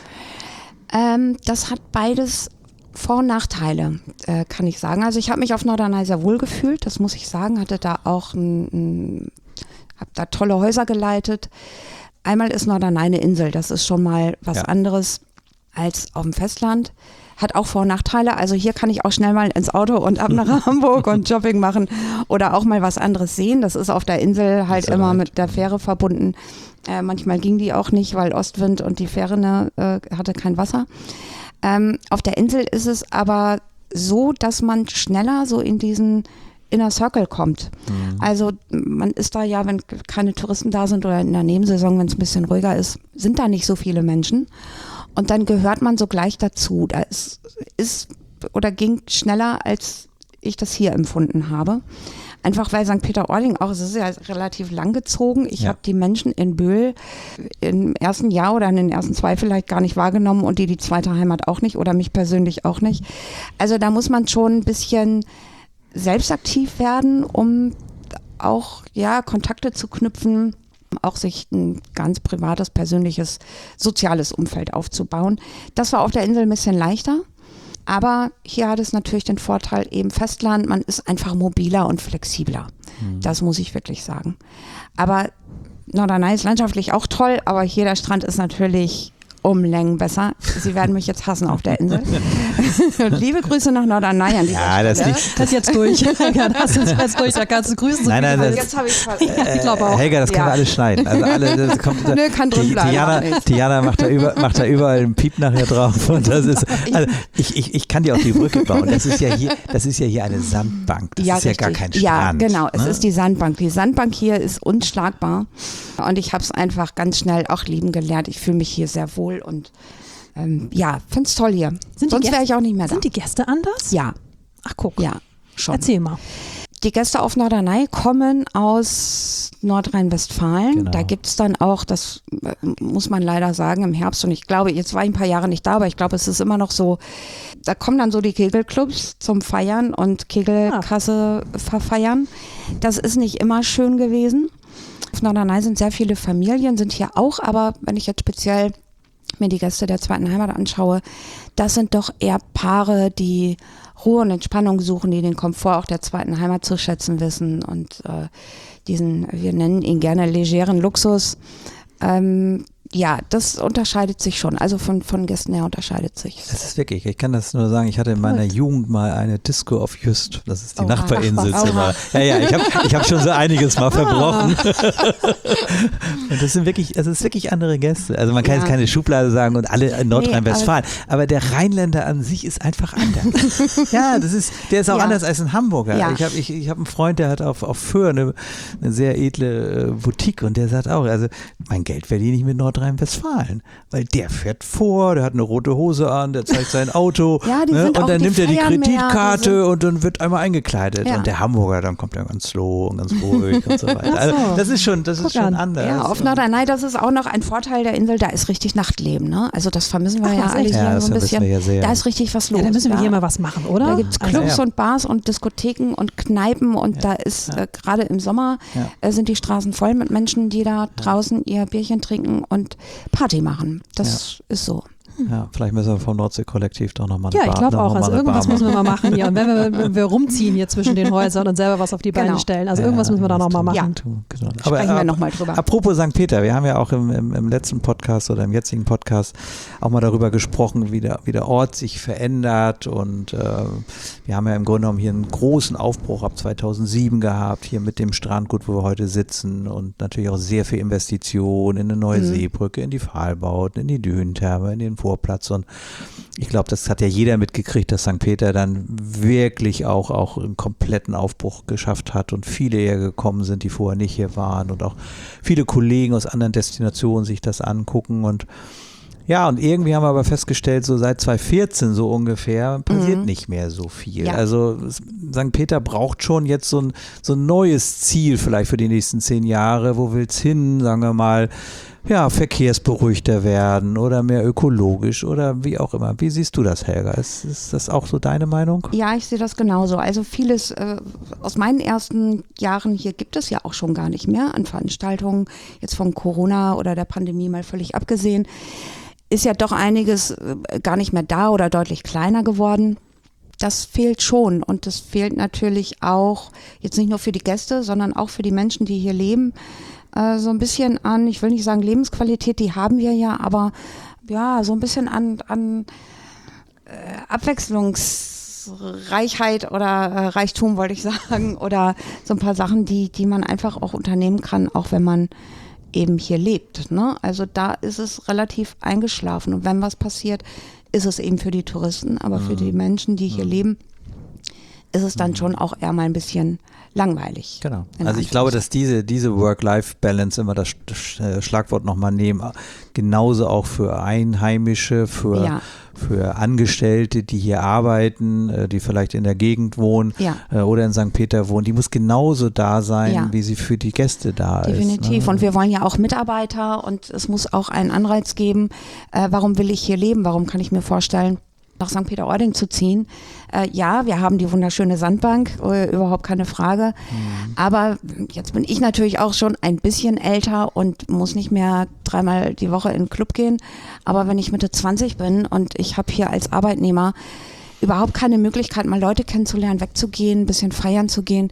Ähm, das hat beides Vor- und Nachteile, äh, kann ich sagen. Also ich habe mich auf Norderney sehr wohl gefühlt, das muss ich sagen. Hatte da auch ein, ein habe da tolle Häuser geleitet. Einmal ist Norderney eine Insel, das ist schon mal was ja. anderes als auf dem Festland. Hat auch Vor- und Nachteile. Also hier kann ich auch schnell mal ins Auto und ab nach Hamburg und Shopping machen oder auch mal was anderes sehen. Das ist auf der Insel halt immer leid. mit der Fähre verbunden. Äh, manchmal ging die auch nicht, weil Ostwind und die Fähre ne, äh, hatte kein Wasser. Ähm, auf der Insel ist es aber so, dass man schneller so in diesen Inner Circle kommt. Mhm. Also man ist da ja, wenn keine Touristen da sind oder in der Nebensaison, wenn es ein bisschen ruhiger ist, sind da nicht so viele Menschen. Und dann gehört man so gleich dazu. Da ist, ist oder ging schneller, als ich das hier empfunden habe. Einfach weil Sankt Peter-Ording auch, es ist ja relativ lang gezogen. Ich ja. habe die Menschen in Böhl im ersten Jahr oder in den ersten zwei vielleicht gar nicht wahrgenommen und die die zweite Heimat auch nicht oder mich persönlich auch nicht. Also da muss man schon ein bisschen selbst aktiv werden, um auch ja Kontakte zu knüpfen, auch sich ein ganz privates, persönliches, soziales Umfeld aufzubauen. Das war auf der Insel ein bisschen leichter, Aber hier hat es natürlich den Vorteil eben Festland, man ist einfach mobiler und flexibler. Mhm. Das muss ich wirklich sagen. Aber Norderney ist landschaftlich auch toll, aber hier der Strand ist natürlich um Längen besser. Sie werden mich jetzt hassen auf der Insel. Liebe Grüße nach Norderney an dieser ja, das, Stelle. liegt, Das ist jetzt durch. Helga, das ist jetzt durch. Da kannst du grüßen. So nein, nein, viel das, Jetzt habe ich ver- äh, ich glaube auch. Helga, das können Ja. wir alles schneiden. Also alle, das kommt, Nö, kann drin Ti- bleiben, Tiana, aber nicht. Tiana macht, da über, macht da überall einen Piep nachher drauf. Und das ist, also ich, ich, ich kann dir auch die Brücke bauen. Das ist ja hier, das ist ja hier eine Sandbank. Das ja, ist ja richtig. gar kein Ja, Strand. genau. Es ne? ist die Sandbank. Die Sandbank hier ist unschlagbar. Und ich habe es einfach ganz schnell auch lieben gelernt. Ich fühle mich hier sehr wohl und ähm, ja, finde es toll hier. Sind die Sonst wäre Gäste- ich auch nicht mehr da. Sind die Gäste anders? Ja, Ach, guck. ja, schon. Erzähl mal. Die Gäste auf Norderney kommen aus Nordrhein-Westfalen. Genau. Da gibt es dann auch, das äh, muss man leider sagen, im Herbst, und ich glaube, jetzt war ich ein paar Jahre nicht da, aber ich glaube, es ist immer noch so, da kommen dann so die Kegelclubs zum Feiern und Kegelkasse verfeiern. Das ist nicht immer schön gewesen. Auf Norderney sind sehr viele Familien, sind hier auch, aber wenn ich jetzt speziell mir die Gäste der zweiten Heimat anschaue, das sind doch eher Paare, die Ruhe und Entspannung suchen, die den Komfort auch der zweiten Heimat zu schätzen wissen und äh, diesen, wir nennen ihn gerne legeren Luxus. Ähm, ja, das unterscheidet sich schon. Also von, von Gästen her unterscheidet sich. Das ist wirklich, ich kann das nur sagen, ich hatte in meiner Jugend mal eine Disco auf Just, das ist die Oha. Nachbarinsel. Ach, oha. Ja, ja, ich habe ich hab schon so einiges mal verbrochen. Und das sind wirklich, es ist wirklich andere Gäste. Also man kann Ja. jetzt keine Schublade sagen und alle in Nordrhein-Westfalen, aber der Rheinländer an sich ist einfach anders. Ja, das ist, der ist auch Ja. anders als ein Hamburger. Ja. Ich habe ich, ich hab einen Freund, der hat auf, auf Föhr eine, eine sehr edle äh, Boutique und der sagt auch, also mein Geld verdiene ich mit Nordrhein-Westfalen, weil der fährt vor, der hat eine rote Hose an, der zeigt sein Auto Ja, die ne? sind und auch- dann die nimmt er die feiern mehr, Kreditkarte die sind- und dann wird einmal eingekleidet Ja. und der Hamburger, dann kommt er ganz slow und ganz ruhig und so weiter. Ach Also so. das ist schon, das ist Guck schon an. anders. Ja, auf Norderney, das ist auch noch ein Vorteil der Insel, da ist richtig Nachtleben. Ne? Also das vermissen wir Ach, ja was, alle echt? hier Ja, so das ein wissen bisschen. wir ja sehr. Da ist richtig was los. Ja, da müssen wir da, hier mal was machen, oder? Da gibt es Also- Clubs ja. und Bars und Diskotheken und Kneipen und da ist äh, gerade im Sommer Ja. äh, sind die Straßen voll mit Menschen, die da draußen ihr Bierchen trinken und Party machen. Das ist so. Ja, vielleicht müssen wir vom Nordsee-Kollektiv doch nochmal eine Ja, ich Bar- glaube noch auch. mal Also eine irgendwas Bar müssen wir machen. mal machen hier. Und wenn wir, wenn wir rumziehen hier zwischen den Häusern und selber was auf die Beine Genau. stellen. Also Ja, irgendwas müssen wir da das nochmal tun- machen. tun, genau. Sprechen wir äh, nochmal drüber. Apropos Sankt Peter, wir haben ja auch im, im, im letzten Podcast oder im jetzigen Podcast auch mal darüber gesprochen, wie der, wie der Ort sich verändert und äh, wir haben ja im Grunde genommen hier einen großen Aufbruch ab zweitausendsieben gehabt, hier mit dem Strandgut, wo wir heute sitzen und natürlich auch sehr viel Investition in eine neue Mhm. Seebrücke, in die Pfahlbauten, in die Dünentherme, in den Vorplatz und ich glaube, das hat ja jeder mitgekriegt, dass Sankt Peter dann wirklich auch, auch einen kompletten Aufbruch geschafft hat und viele hier gekommen sind, die vorher nicht hier waren und auch viele Kollegen aus anderen Destinationen sich das angucken und ja, und irgendwie haben wir aber festgestellt, so seit zweitausendvierzehn so ungefähr passiert Mhm. nicht mehr so viel. Ja. Also es- Sankt Peter braucht schon jetzt so ein, so ein neues Ziel vielleicht für die nächsten zehn Jahre. Wo will's hin, sagen wir mal, ja, verkehrsberuhigter werden oder mehr ökologisch oder wie auch immer. Wie siehst du das, Helga? Ist, ist das auch so deine Meinung? Ja, ich sehe das genauso. Also vieles äh, aus meinen ersten Jahren hier gibt es ja auch schon gar nicht mehr an Veranstaltungen, jetzt von Corona oder der Pandemie mal völlig abgesehen. Ist ja doch einiges äh, gar nicht mehr da oder deutlich kleiner geworden. Das fehlt schon und das fehlt natürlich auch jetzt nicht nur für die Gäste, sondern auch für die Menschen, die hier leben, äh, so ein bisschen an, ich will nicht sagen Lebensqualität, die haben wir ja, aber ja, so ein bisschen an, an äh, Abwechslungsreichheit oder äh, Reichtum, wollte ich sagen, oder so ein paar Sachen, die, die man einfach auch unternehmen kann, auch wenn man eben hier lebt. Ne? Also da ist es relativ eingeschlafen und wenn was passiert, ist es eben für die Touristen, aber für die Menschen, die hier leben, ist es dann schon auch eher mal ein bisschen langweilig. Genau. In Also ich glaube, dass diese, diese Work-Life-Balance, immer das Sch- Schlagwort nochmal nehmen, genauso auch für Einheimische, für, Ja. für Angestellte, die hier arbeiten, äh, die vielleicht in der Gegend wohnen Ja. äh, oder in Sankt Peter wohnen, die muss genauso da sein, Ja. wie sie für die Gäste da Definitiv. ist. Ne? Und wir wollen ja auch Mitarbeiter und es muss auch einen Anreiz geben. Äh, warum will ich hier leben? Warum kann ich mir vorstellen, nach Sankt Peter-Ording zu ziehen? Äh, ja, wir haben die wunderschöne Sandbank, äh, überhaupt keine Frage. Mhm. Aber jetzt bin ich natürlich auch schon ein bisschen älter und muss nicht mehr dreimal die Woche in den Club gehen. Aber wenn ich Mitte zwanzig bin und ich habe hier als Arbeitnehmer überhaupt keine Möglichkeit, mal Leute kennenzulernen, wegzugehen, ein bisschen feiern zu gehen.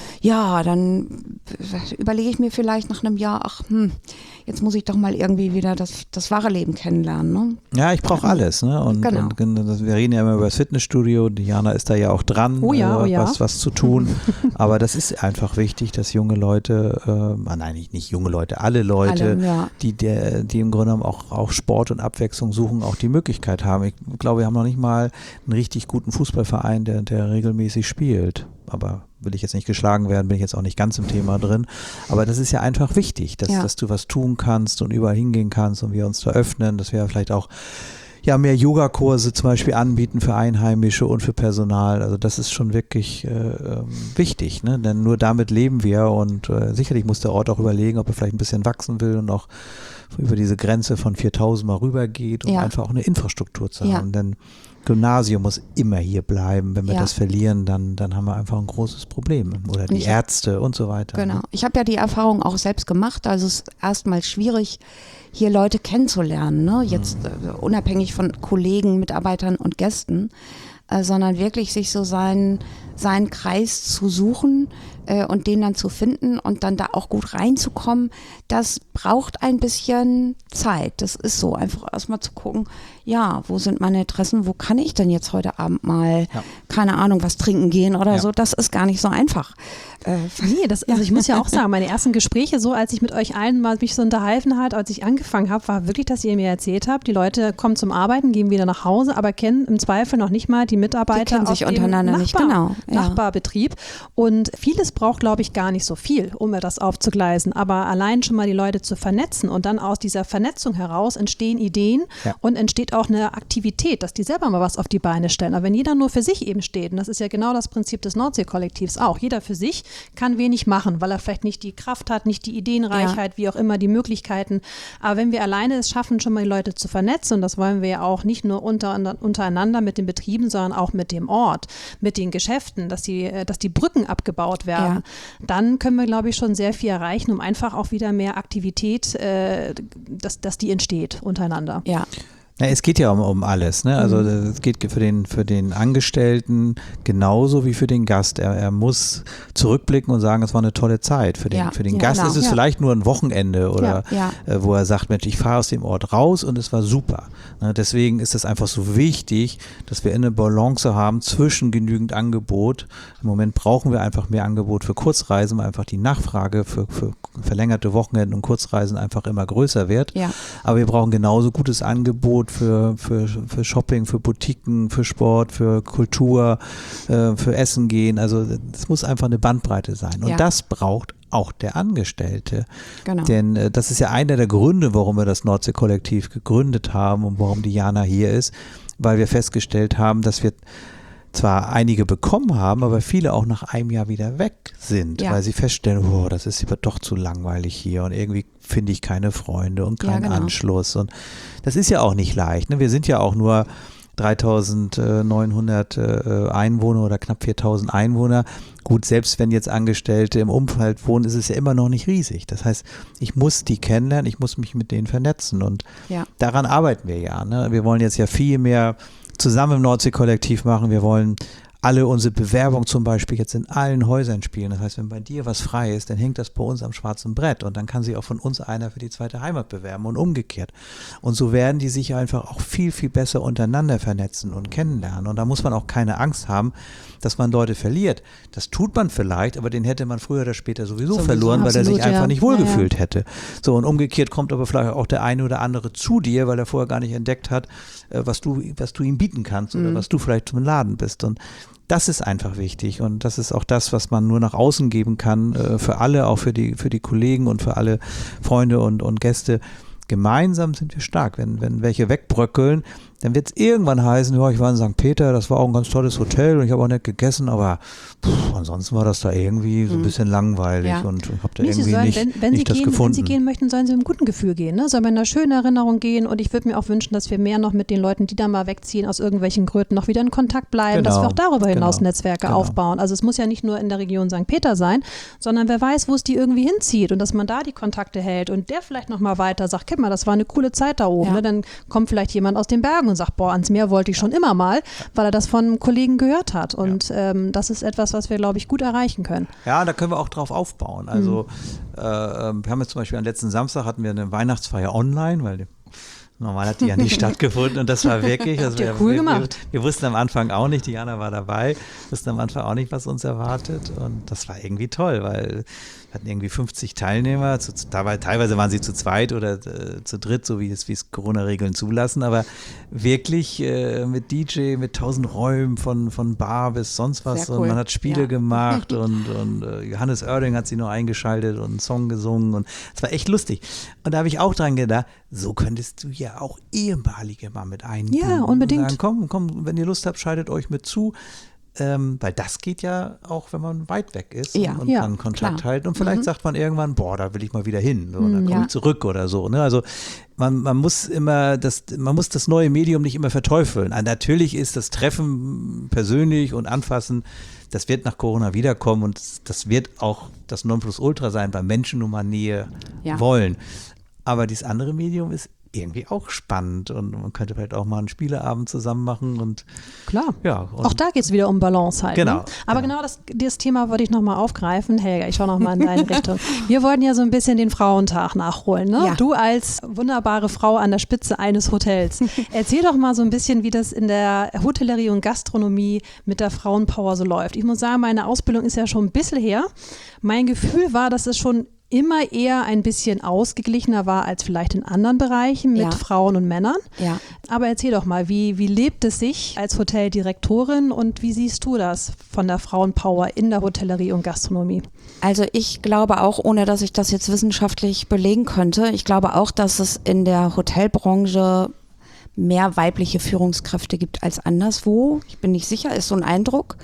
Ja, dann überlege ich mir vielleicht nach einem Jahr, ach, hm, jetzt muss ich doch mal irgendwie wieder das, das wahre Leben kennenlernen. Ne? Ja, ich brauche alles. Ne? Und, genau. und, und wir reden ja immer über das Fitnessstudio. Diana ist da ja auch dran, oh ja, äh, oh ja. was, was zu tun. Aber das ist einfach wichtig, dass junge Leute, äh, nein, nicht, nicht junge Leute, alle Leute, alle, ja. die, der, die im Grunde genommen auch, auch Sport und Abwechslung suchen, auch die Möglichkeit haben. Ich glaube, wir haben noch nicht mal einen richtig guten Fußballverein, der, der regelmäßig spielt. Aber will ich jetzt nicht geschlagen werden, bin ich jetzt auch nicht ganz im Thema drin. Aber das ist ja einfach wichtig, dass, ja. dass du was tun kannst und überall hingehen kannst und wir uns da öffnen, dass wir vielleicht auch ja, mehr Yogakurse zum Beispiel anbieten für Einheimische und für Personal. Also das ist schon wirklich äh, wichtig, ne? Denn nur damit leben wir und äh, sicherlich muss der Ort auch überlegen, ob er vielleicht ein bisschen wachsen will und auch über diese Grenze von viertausend mal rübergeht, um ja. einfach auch eine Infrastruktur zu ja. haben. Denn Gymnasium muss immer hier bleiben. Wenn wir ja. das verlieren, dann, dann haben wir einfach ein großes Problem. Oder die Ärzte und so weiter. Genau. Ich habe ja die Erfahrung auch selbst gemacht. Also es ist erstmal schwierig, hier Leute kennenzulernen. Ne? Jetzt äh, unabhängig von Kollegen, Mitarbeitern und Gästen, äh, sondern wirklich sich so seinen, seinen Kreis zu suchen äh, und den dann zu finden und dann da auch gut reinzukommen. Das braucht ein bisschen Zeit. Das ist so. Einfach erstmal zu gucken, ja, wo sind meine Interessen, wo kann ich denn jetzt heute Abend mal, ja. keine Ahnung, was trinken gehen oder ja. so, das ist gar nicht so einfach. Äh, nee, das, also ich muss ja auch sagen, meine ersten Gespräche so, als ich mit euch allen mal mich so unterhalten hat, als ich angefangen habe, war wirklich, dass ihr mir erzählt habt, die Leute kommen zum Arbeiten, gehen wieder nach Hause, aber kennen im Zweifel noch nicht mal die Mitarbeiter die kennen sich aus dem untereinander Nachbar, nicht, genau. Ja. Nachbarbetrieb und vieles braucht, glaube ich, gar nicht so viel, um mir das aufzugleisen, aber allein schon mal die Leute zu vernetzen und dann aus dieser Vernetzung heraus entstehen Ideen ja. und entsteht auch eine Aktivität, dass die selber mal was auf die Beine stellen. Aber wenn jeder nur für sich eben steht, und das ist ja genau das Prinzip des Nordsee-Kollektivs auch, jeder für sich kann wenig machen, weil er vielleicht nicht die Kraft hat, nicht die Ideenreichheit, ja. wie auch immer, die Möglichkeiten. Aber wenn wir alleine es schaffen, schon mal die Leute zu vernetzen, und das wollen wir ja auch nicht nur unter, untereinander mit den Betrieben, sondern auch mit dem Ort, mit den Geschäften, dass die, dass die Brücken abgebaut werden, ja. dann können wir, glaube ich, schon sehr viel erreichen, um einfach auch wieder mehr Aktivität, äh, dass, dass die entsteht untereinander. Ja. Ja, es geht ja um, um alles, ne? Also mhm. es geht für den, für den Angestellten genauso wie für den Gast. Er, er muss zurückblicken und sagen, es war eine tolle Zeit. Für den, ja, für den ja, Gast genau. ist es ja. vielleicht nur ein Wochenende oder ja, ja. Äh, wo er sagt, Mensch, ich fahre aus dem Ort raus und es war super. Ne? Deswegen ist es einfach so wichtig, dass wir eine Balance haben zwischen genügend Angebot. Im Moment brauchen wir einfach mehr Angebot für Kurzreisen, weil einfach die Nachfrage für, für verlängerte Wochenenden und Kurzreisen einfach immer größer wird. Ja. Aber wir brauchen genauso gutes Angebot für, für, für Shopping, für Boutiquen, für Sport, für Kultur, äh, für Essen gehen. Also es muss einfach eine Bandbreite sein. Und ja. das braucht auch der Angestellte. Genau. Denn äh, das ist ja einer der Gründe, warum wir das Nordsee-Kollektiv gegründet haben und warum Diana hier ist, weil wir festgestellt haben, dass wir zwar einige bekommen haben, aber viele auch nach einem Jahr wieder weg sind, ja. weil sie feststellen, oh, das ist aber doch zu langweilig hier und irgendwie finde ich keine Freunde und keinen ja, genau. Anschluss. Und das ist ja auch nicht leicht. Ne? Wir sind ja auch nur dreitausendneunhundert äh, Einwohner oder knapp viertausend Einwohner. Gut, selbst wenn jetzt Angestellte im Umfeld wohnen, ist es ja immer noch nicht riesig. Das heißt, ich muss die kennenlernen, ich muss mich mit denen vernetzen und ja. daran arbeiten wir ja. Ne? Wir wollen jetzt ja viel mehr zusammen im Nordsee-Kollektiv machen. Wir wollen alle unsere Bewerbung zum Beispiel jetzt in allen Häusern spielen. Das heißt, wenn bei dir was frei ist, dann hängt das bei uns am schwarzen Brett und dann kann sich auch von uns einer für die zweite Heimat bewerben und umgekehrt. Und so werden die sich einfach auch viel, viel besser untereinander vernetzen und kennenlernen. Und da muss man auch keine Angst haben, dass man Leute verliert. Das tut man vielleicht, aber den hätte man früher oder später sowieso, sowieso verloren, weil er sich einfach ja. nicht wohlgefühlt ja, ja. hätte. So, und umgekehrt kommt aber vielleicht auch der eine oder andere zu dir, weil er vorher gar nicht entdeckt hat, was du, was du ihm bieten kannst oder mhm. was du vielleicht zum Laden bist. Und das ist einfach wichtig und das ist auch das, was man nur nach außen geben kann, äh, für alle, auch für die, für die Kollegen und für alle Freunde und, und Gäste. Gemeinsam sind wir stark. Wenn, wenn welche wegbröckeln, dann wird es irgendwann heißen, ja, ich war in Sankt Peter, das war auch ein ganz tolles Hotel und ich habe auch nicht gegessen, aber pff, ansonsten war das da irgendwie so ein bisschen langweilig ja. und ich habe da nee, irgendwie sollen, nicht, wenn, wenn nicht das gehen, gefunden. Wenn Sie gehen möchten, sollen Sie mit einem guten Gefühl gehen, ne? Sollen wir in einer schönen Erinnerung gehen und ich würde mir auch wünschen, dass wir mehr noch mit den Leuten, die da mal wegziehen, aus irgendwelchen Gründen noch wieder in Kontakt bleiben, genau. dass wir auch darüber hinaus genau. Netzwerke genau. aufbauen. Also es muss ja nicht nur in der Region Sankt Peter sein, sondern wer weiß, wo es die irgendwie hinzieht und dass man da die Kontakte hält und der vielleicht nochmal weiter sagt, mal, das war eine coole Zeit da oben. Ja. Ne? Dann kommt vielleicht jemand aus den Bergen und sagt, boah, ans Meer wollte ich schon immer mal, weil er das von einem Kollegen gehört hat. Und ja. ähm, das ist etwas, was wir, glaube ich, gut erreichen können. Ja, da können wir auch drauf aufbauen. Also mhm. äh, wir haben jetzt zum Beispiel am letzten Samstag hatten wir eine Weihnachtsfeier online, weil die normal hat die ja nicht stattgefunden und das war wirklich, also ja, wir, cool wir, gemacht. Wir, wir wussten am Anfang auch nicht, Diana war dabei, wussten am Anfang auch nicht, was uns erwartet und das war irgendwie toll, weil wir hatten irgendwie fünfzig Teilnehmer, zu, dabei, teilweise waren sie zu zweit oder äh, zu dritt, so wie es, wie es Corona-Regeln zulassen, aber wirklich äh, mit D J, mit tausend Räumen von, von Bar bis sonst was Sehr cool. Und man hat Spiele ja. gemacht und, und äh, Johannes Oerding hat sie noch eingeschaltet und einen Song gesungen und es war echt lustig. Und da habe ich auch dran gedacht, so könntest du ja auch ehemalige mal mit einbinden. Ja, unbedingt. Und sagen, komm, komm, wenn ihr Lust habt, schaltet euch mit zu. Ähm, weil das geht ja auch, wenn man weit weg ist ja, und, und ja, kann Kontakt klar. halten. Und vielleicht mhm. sagt man irgendwann, boah, da will ich mal wieder hin. So, und dann ja. komme ich zurück oder so. Ne? Also man, man muss immer das, man muss das neue Medium nicht immer verteufeln. Also natürlich ist das Treffen persönlich und Anfassen, das wird nach Corona wiederkommen und das wird auch das Nonplusultra sein, weil Menschen nun mal Nähe ja. wollen. Aber dieses andere Medium ist irgendwie auch spannend und man könnte vielleicht auch mal einen Spieleabend zusammen machen und klar. Ja, und auch da geht es wieder um Balance halt. Genau. Ne? Aber genau, genau das, das Thema wollte ich nochmal aufgreifen. Helga, ich schaue nochmal in deine Richtung. Wir wollten ja so ein bisschen den Frauentag nachholen. Ne? Ja. Du als wunderbare Frau an der Spitze eines Hotels. Erzähl doch mal so ein bisschen, wie das in der Hotellerie und Gastronomie mit der Frauenpower so läuft. Ich muss sagen, meine Ausbildung ist ja schon ein bisschen her. Mein Gefühl war, dass es schon immer eher ein bisschen ausgeglichener war als vielleicht in anderen Bereichen mit ja. Frauen und Männern. Ja. Aber erzähl doch mal, wie, wie lebt es sich als Hoteldirektorin und wie siehst du das von der Frauenpower in der Hotellerie und Gastronomie? Also ich glaube auch, ohne dass ich das jetzt wissenschaftlich belegen könnte, ich glaube auch, dass es in der Hotelbranche mehr weibliche Führungskräfte gibt als anderswo. Ich bin nicht sicher, ist so ein Eindruck.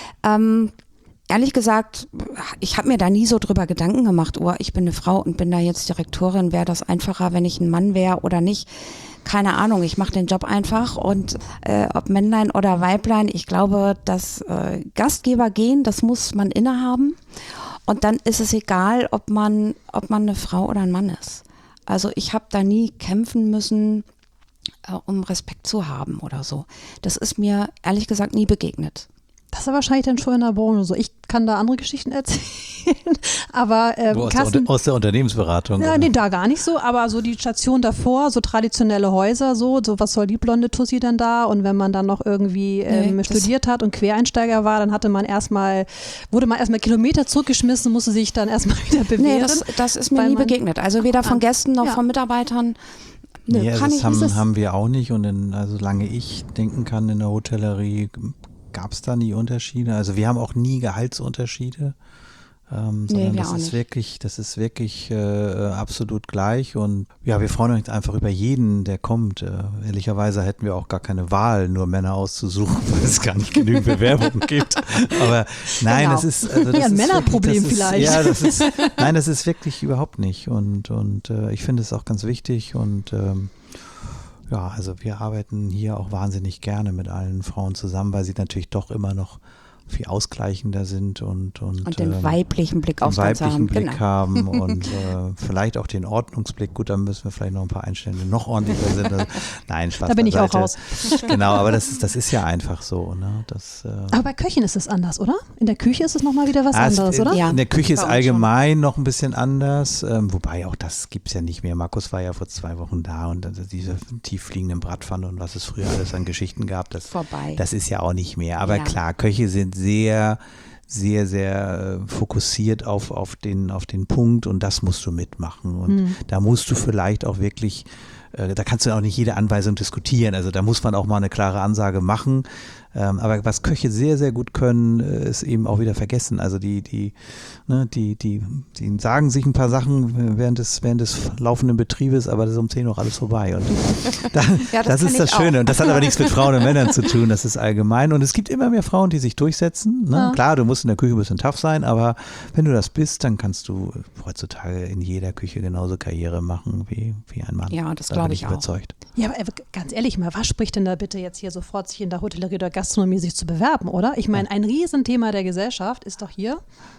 Ähm, Ehrlich gesagt, ich habe mir da nie so drüber Gedanken gemacht, oh, ich bin eine Frau und bin da jetzt Direktorin, wäre das einfacher, wenn ich ein Mann wäre oder nicht? Keine Ahnung, ich mache den Job einfach und äh, ob Männlein oder Weiblein, ich glaube, das äh, Gastgeber gehen, das muss man innehaben und dann ist es egal, ob man, ob man eine Frau oder ein Mann ist. Also ich habe da nie kämpfen müssen, äh, um Respekt zu haben oder so. Das ist mir ehrlich gesagt nie begegnet. Das ist wahrscheinlich dann schon in der Branche so. Ich kann da andere Geschichten erzählen, aber ähm, aus, Kassen, der, aus der Unternehmensberatung. Ja, nee, da gar nicht so, aber so die Station davor, so traditionelle Häuser, so, so was soll die blonde Tussi denn da? Und wenn man dann noch irgendwie ähm, nee, studiert hat und Quereinsteiger war, dann hatte man erstmal, wurde man erstmal Kilometer zurückgeschmissen, musste sich dann erstmal wieder bewähren. Nee, das, das ist mir nie man, begegnet. Also weder von Gästen noch ja. von Mitarbeitern. Nö, Nee, also kann das ich, haben, haben wir auch nicht und in, also solange ich denken kann in der Hotellerie gab es da nie Unterschiede. Also wir haben auch nie Gehaltsunterschiede, ähm, sondern wir das auch ist nicht. wirklich, das ist wirklich äh, absolut gleich und ja, wir freuen uns einfach über jeden, der kommt. Äh, ehrlicherweise hätten wir auch gar keine Wahl, nur Männer auszusuchen, weil es gar nicht genügend Bewerbungen gibt. Aber nein, Genau. das ist also das Ja, ein ist Männerproblem wirklich, das vielleicht. Ist, ja, das ist, nein, das ist wirklich überhaupt nicht und und äh, ich finde es auch ganz wichtig und ähm, ja, also wir arbeiten hier auch wahnsinnig gerne mit allen Frauen zusammen, weil sie natürlich doch immer noch viel ausgleichender sind und und, und den ähm, weiblichen Blick aufs den Ganze weiblichen haben. Blick Genau. haben und äh, vielleicht auch den Ordnungsblick. Gut, dann müssen wir vielleicht noch ein paar einstellen, die noch ordentlicher sind. Also, nein, Spaß Da bin ich auch beiseite. raus. Genau, aber das ist, das ist ja einfach so. Ne? Das, äh, Aber bei Köchen ist es anders, oder? In der Küche ist es nochmal wieder was Ah, es- anderes, oder? Ja. In der Küche ist Bei uns allgemein noch ein bisschen anders, ähm, wobei auch das gibt es ja nicht mehr. Markus war ja vor zwei Wochen da und also diese tieffliegenden Bratpfanne und was es früher alles an Geschichten gab, das, Vorbei. das ist ja auch nicht mehr. Aber Ja. klar, Köche sind sehr, sehr, sehr äh, fokussiert auf, auf, den, auf den Punkt und das musst du mitmachen. Und Mhm. da musst du vielleicht auch wirklich, äh, da kannst du auch nicht jede Anweisung diskutieren. Also da muss man auch mal eine klare Ansage machen. Ähm, aber was Köche sehr, sehr gut können, äh, ist eben auch wieder vergessen. Also die, die, ne, die, die, die sagen sich ein paar Sachen während des, während des laufenden Betriebes, aber das ist um zehn Uhr alles vorbei. Und da, Ja, das das kann ist das ich auch. Schöne. Und das hat aber nichts mit Frauen und Männern zu tun. Das ist allgemein. Und es gibt immer mehr Frauen, die sich durchsetzen. Ne? Ja. Klar, du musst in der Küche ein bisschen tough sein, aber wenn du das bist, dann kannst du heutzutage in jeder Küche genauso Karriere machen wie, wie ein Mann. Ja, das Da glaube bin ich auch. überzeugt. Ja, aber ganz ehrlich mal, was spricht denn da bitte jetzt hier sofort, sich in der Hotellerie oder Gastronomie sich zu bewerben, oder? Ich meine, ein Riesenthema der Gesellschaft ist doch hier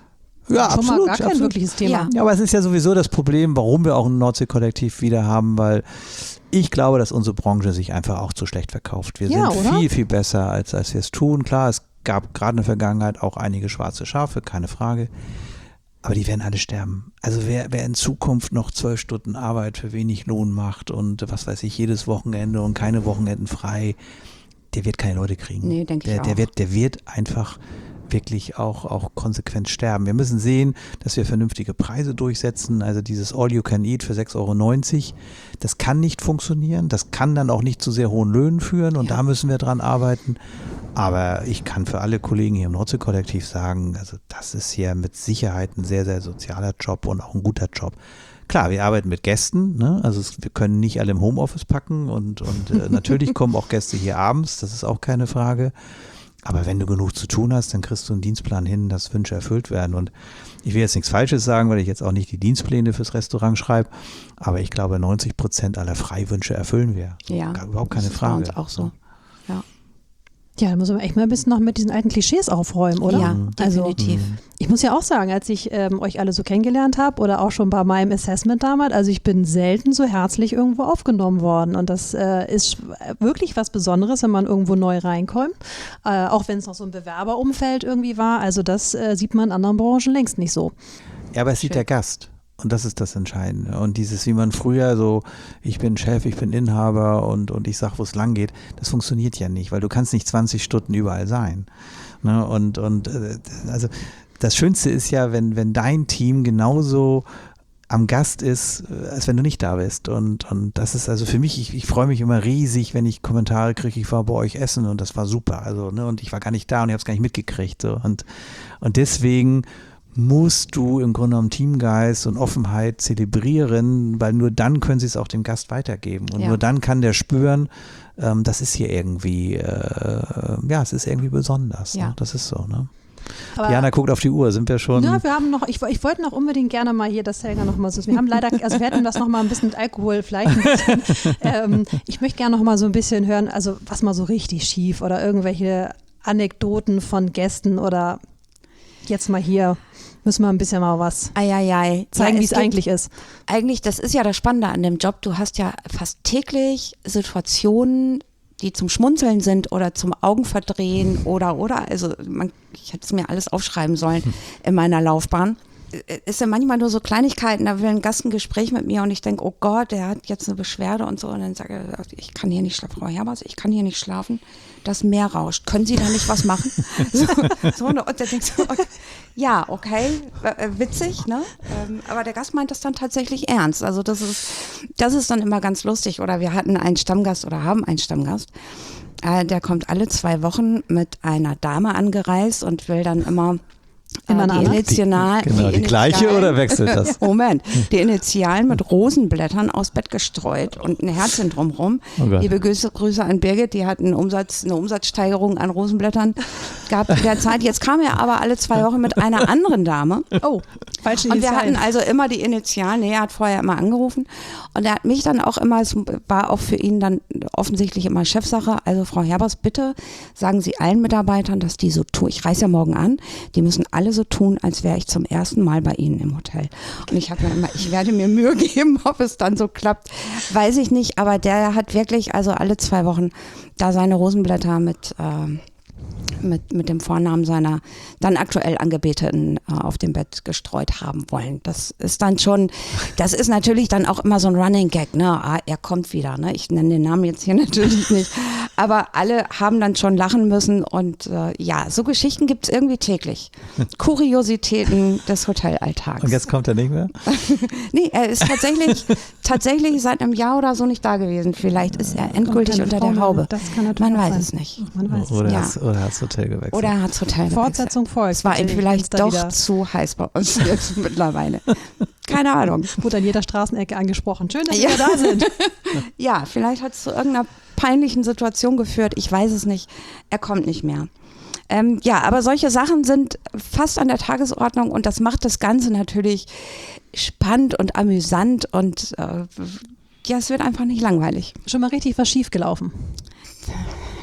Ja, schon absolut, mal gar kein absolut. wirkliches Thema. Ja. Ja, aber es ist ja sowieso das Problem, warum wir auch ein Nordsee-Kollektiv wieder haben, weil ich glaube, dass unsere Branche sich einfach auch zu schlecht verkauft. Wir Ja, sind oder? viel, viel besser, als, als wir es tun. Klar, es gab gerade in der Vergangenheit auch einige schwarze Schafe, keine Frage. Aber die werden alle sterben. Also wer, wer in Zukunft noch zwölf Stunden Arbeit für wenig Lohn macht und was weiß ich, jedes Wochenende und keine Wochenenden frei, der wird keine Leute kriegen. Nee, denke ich der, der auch. wird, der wird einfach wirklich auch, auch konsequent sterben. Wir müssen sehen, dass wir vernünftige Preise durchsetzen. Also dieses All You Can Eat für sechs Euro neunzig, das kann nicht funktionieren. Das kann dann auch nicht zu sehr hohen Löhnen führen und Ja. da müssen wir dran arbeiten. Aber ich kann für alle Kollegen hier im Nordsee-Kollektiv sagen, also das ist hier mit Sicherheit ein sehr, sehr sozialer Job und auch ein guter Job. Klar, wir arbeiten mit Gästen, ne? Also es, wir können nicht alle im Homeoffice packen und, und äh, natürlich kommen auch Gäste hier abends, das ist auch keine Frage. Aber wenn du genug zu tun hast, dann kriegst du einen Dienstplan hin, dass Wünsche erfüllt werden. Und ich will jetzt nichts Falsches sagen, weil ich jetzt auch nicht die Dienstpläne fürs Restaurant schreibe, aber ich glaube, neunzig Prozent aller Freiwünsche erfüllen wir. Ja, Gar, überhaupt keine das ist bei Frage. uns auch so. Ja, Ja, da muss man echt mal ein bisschen noch mit diesen alten Klischees aufräumen, oder? ja Also, definitiv. ich muss ja auch sagen, als ich ähm, euch alle so kennengelernt habe oder auch schon bei meinem Assessment damals, also ich bin selten so herzlich irgendwo aufgenommen worden und das äh, ist wirklich was Besonderes, wenn man irgendwo neu reinkommt, äh, auch wenn es noch so ein Bewerberumfeld irgendwie war, also das äh, sieht man in anderen Branchen längst nicht so. Ja, aber es sieht Schön. der Gast. Und das ist das Entscheidende. Und dieses, wie man früher so, ich bin Chef, ich bin Inhaber und, und ich sag, wo es lang geht, das funktioniert ja nicht, weil du kannst nicht zwanzig Stunden überall sein. Ne? Und, und äh, also das Schönste ist ja, wenn, wenn dein Team genauso am Gast ist, als wenn du nicht da bist. Und, und das ist also für mich, ich, ich freue mich immer riesig, wenn ich Kommentare kriege, ich war bei euch essen und das war super. Also, ne, und ich war gar nicht da und ich habe es gar nicht mitgekriegt. So. Und, und deswegen musst du im Grunde genommen Teamgeist und Offenheit zelebrieren, weil nur dann können sie es auch dem Gast weitergeben. Und Ja. nur dann kann der spüren, ähm, das ist hier irgendwie, äh, ja, es ist irgendwie besonders. Ja. Ne? Das ist so, ne? Aber Diana guckt auf die Uhr, sind wir schon? ja, wir haben noch, ich, ich wollte noch unbedingt gerne mal hier das Helga noch mal so, wir haben leider, also wir hätten das noch mal ein bisschen mit Alkohol vielleicht ein bisschen, ähm, ich möchte gerne noch mal so ein bisschen hören, also was mal so richtig schief oder irgendwelche Anekdoten von Gästen oder jetzt mal hier müssen wir ein bisschen mal was Eieiei. zeigen, Ja, wie es gibt- eigentlich ist. Eigentlich, das ist ja das Spannende an dem Job. Du hast ja fast täglich Situationen, die zum Schmunzeln sind oder zum Augenverdrehen oder, oder. Also man, ich hätte es mir alles aufschreiben sollen in meiner Laufbahn. Es sind manchmal nur so Kleinigkeiten, da will ein Gast ein Gespräch mit mir und ich denke, oh Gott, der hat jetzt eine Beschwerde und so. Und dann sage ich, ich kann hier nicht schlafen, Frau Herbers, ich kann hier nicht schlafen. Das Meer rauscht. Können Sie da nicht was machen? so, so, und dann denkst du, okay, ja, okay, äh, witzig, ne? Ähm, aber der Gast meint das dann tatsächlich ernst. Also das ist, das ist dann immer ganz lustig. Oder wir hatten einen Stammgast oder haben einen Stammgast. Äh, der kommt alle zwei Wochen mit einer Dame angereist und will dann immer Immer eine die andere? Initialen, Genau, die gleiche Initialen- oder wechselt das? Moment, die Initialen mit Rosenblättern aufs Bett gestreut und ein Herzchen drumrum. Oh Gott. Liebe Grüße, Grüße an Birgit, die hat einen Umsatz, eine Umsatzsteigerung an Rosenblättern gehabt in der Zeit. Jetzt kam er aber alle zwei Wochen mit einer anderen Dame. Oh, falsche Und wir hatten Initialen. also immer die Initialen, nee, er hat vorher immer angerufen und er hat mich dann auch immer, es war auch für ihn dann offensichtlich immer Chefsache, also Frau Herbers, bitte sagen Sie allen Mitarbeitern, dass die so tun, ich reise ja morgen an, die müssen alle so tun, als wäre ich zum ersten Mal bei Ihnen im Hotel. Und ich habe mir immer, ich werde mir Mühe geben, ob es dann so klappt, weiß ich nicht, aber der hat wirklich also alle zwei Wochen da seine Rosenblätter mit ähm, mit, mit dem Vornamen seiner dann aktuell Angebeteten äh, auf dem Bett gestreut haben wollen. Das ist dann schon, das ist natürlich dann auch immer so ein Running Gag, ne? Ah, er kommt wieder, ne? Ich nenne den Namen jetzt hier natürlich nicht. Aber alle haben dann schon lachen müssen und äh, ja, so Geschichten gibt es irgendwie täglich. Kuriositäten des Hotelalltags. Und jetzt kommt er nicht mehr? Nee, er ist tatsächlich, tatsächlich seit einem Jahr oder so nicht da gewesen. Vielleicht ist er endgültig Kommt unter eine der Frau, Haube. das kann natürlich Man auch weiß sein. es nicht. Man weiß es Oder nicht. Ja. hat's, oder hat's Hotel gewechselt? Oder er hat's Hotel gewechselt. Fortsetzung folgt. Es war ihm Bitte, vielleicht Insta doch wieder. zu heiß bei uns jetzt mittlerweile. Keine Ahnung. Wurde an jeder Straßenecke angesprochen. Schön, dass Ja. wir da sind. Ja, vielleicht hat es zu irgendeiner peinlichen Situation geführt. Ich weiß es nicht. Er kommt nicht mehr. Ähm, ja, aber solche Sachen sind fast an der Tagesordnung und das macht das Ganze natürlich spannend und amüsant und äh, ja, es wird einfach nicht langweilig. Schon mal richtig was schiefgelaufen.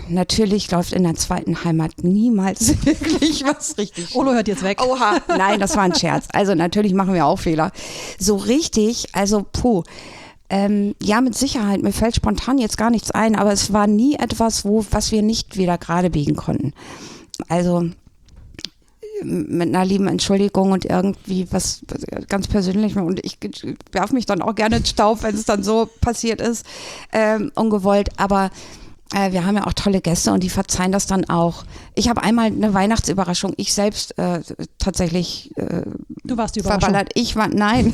natürlich läuft in der zweiten Heimat niemals wirklich was richtig. Olo hört jetzt weg. Oha, nein, das war ein Scherz. Also natürlich machen wir auch Fehler. So richtig, also puh. Ähm, ja, mit Sicherheit, mir fällt spontan jetzt gar nichts ein, aber es war nie etwas, wo, was wir nicht wieder gerade biegen konnten. Also mit einer lieben Entschuldigung und irgendwie was ganz Persönlichem, und ich werfe mich dann auch gerne in Staub, wenn es dann so passiert ist, ähm, ungewollt, aber äh, wir haben ja auch tolle Gäste und die verzeihen das dann auch. Ich habe einmal eine Weihnachtsüberraschung, ich selbst äh, tatsächlich äh, Du warst die Überraschung. verballert. Ich war, nein.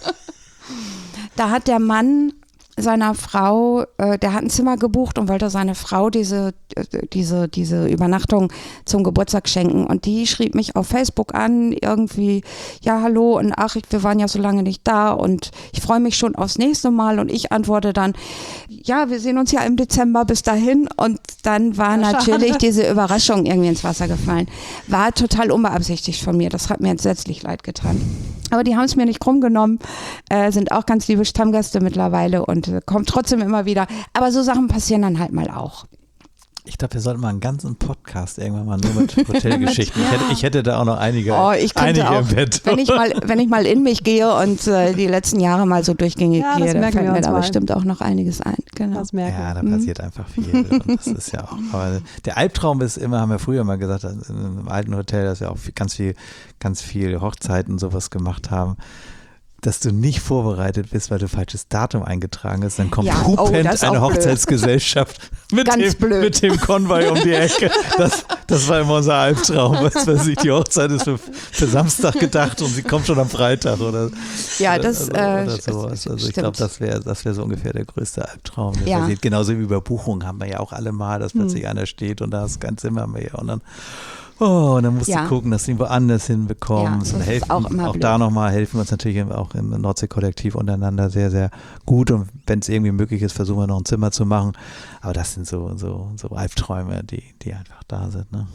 Da hat der Mann seiner Frau, äh, der hat ein Zimmer gebucht und wollte seine Frau diese, äh, diese, diese Übernachtung zum Geburtstag schenken. Und die schrieb mich auf Facebook an, irgendwie, ja, hallo, und ach, wir waren ja so lange nicht da und ich freue mich schon aufs nächste Mal. Und ich antworte dann, ja, wir sehen uns ja im Dezember, bis dahin. Und dann war Ja, natürlich schade. diese Überraschung irgendwie ins Wasser gefallen. War total unbeabsichtigt von mir, das hat mir entsetzlich leid getan. Aber die haben es mir nicht krumm genommen, äh, sind auch ganz liebe Stammgäste mittlerweile und äh, kommen trotzdem immer wieder. Aber so Sachen passieren dann halt mal auch. Ich glaube, wir sollten mal einen ganzen Podcast irgendwann mal nur mit Hotelgeschichten. Ich, hätte, ich hätte da auch noch einige, Oh, ich könnte einige auch, im Bett. wenn ich mal, wenn ich mal in mich gehe und äh, die letzten Jahre mal so durchgängig Ja, das gehe, dann merken fällt wir mir uns da mal. bestimmt auch noch einiges ein. Genau. Das merken. Ja, da Mhm. passiert einfach viel. Und das ist ja auch. Aber der Albtraum ist immer, haben wir früher mal gesagt, in einem alten Hotel, dass wir auch viel- ganz viel, ganz viel Hochzeiten und sowas gemacht haben, dass du nicht vorbereitet bist, weil du falsches Datum eingetragen hast. Dann kommt Ja, oh, hupend das ist eine auch blöd. Hochzeitsgesellschaft mit Ganz dem, blöd. mit dem Konvoi um die Ecke. Das, das war immer unser Albtraum. Was weiß ich, die Hochzeit ist für, für Samstag gedacht und sie kommt schon am Freitag oder, Ja, das, oder, äh, oder sowas. Also ich stimmt. glaube, das wäre das wär so ungefähr der größte Albtraum. Der Ja. passiert. Genauso wie Überbuchung haben wir ja auch alle mal, dass plötzlich einer steht und da ist kein Zimmer mehr und dann oh, und dann musst Ja. du gucken, dass du ihn woanders hinbekommst. Ja, und das ist helfen, auch immer auch blöd. da nochmal helfen wir uns natürlich auch im Nordsee-Kollektiv untereinander sehr, sehr gut. Und wenn es irgendwie möglich ist, versuchen wir noch ein Zimmer zu machen. Aber das sind so, so, so Albträume, die, die einfach da sind. Ne?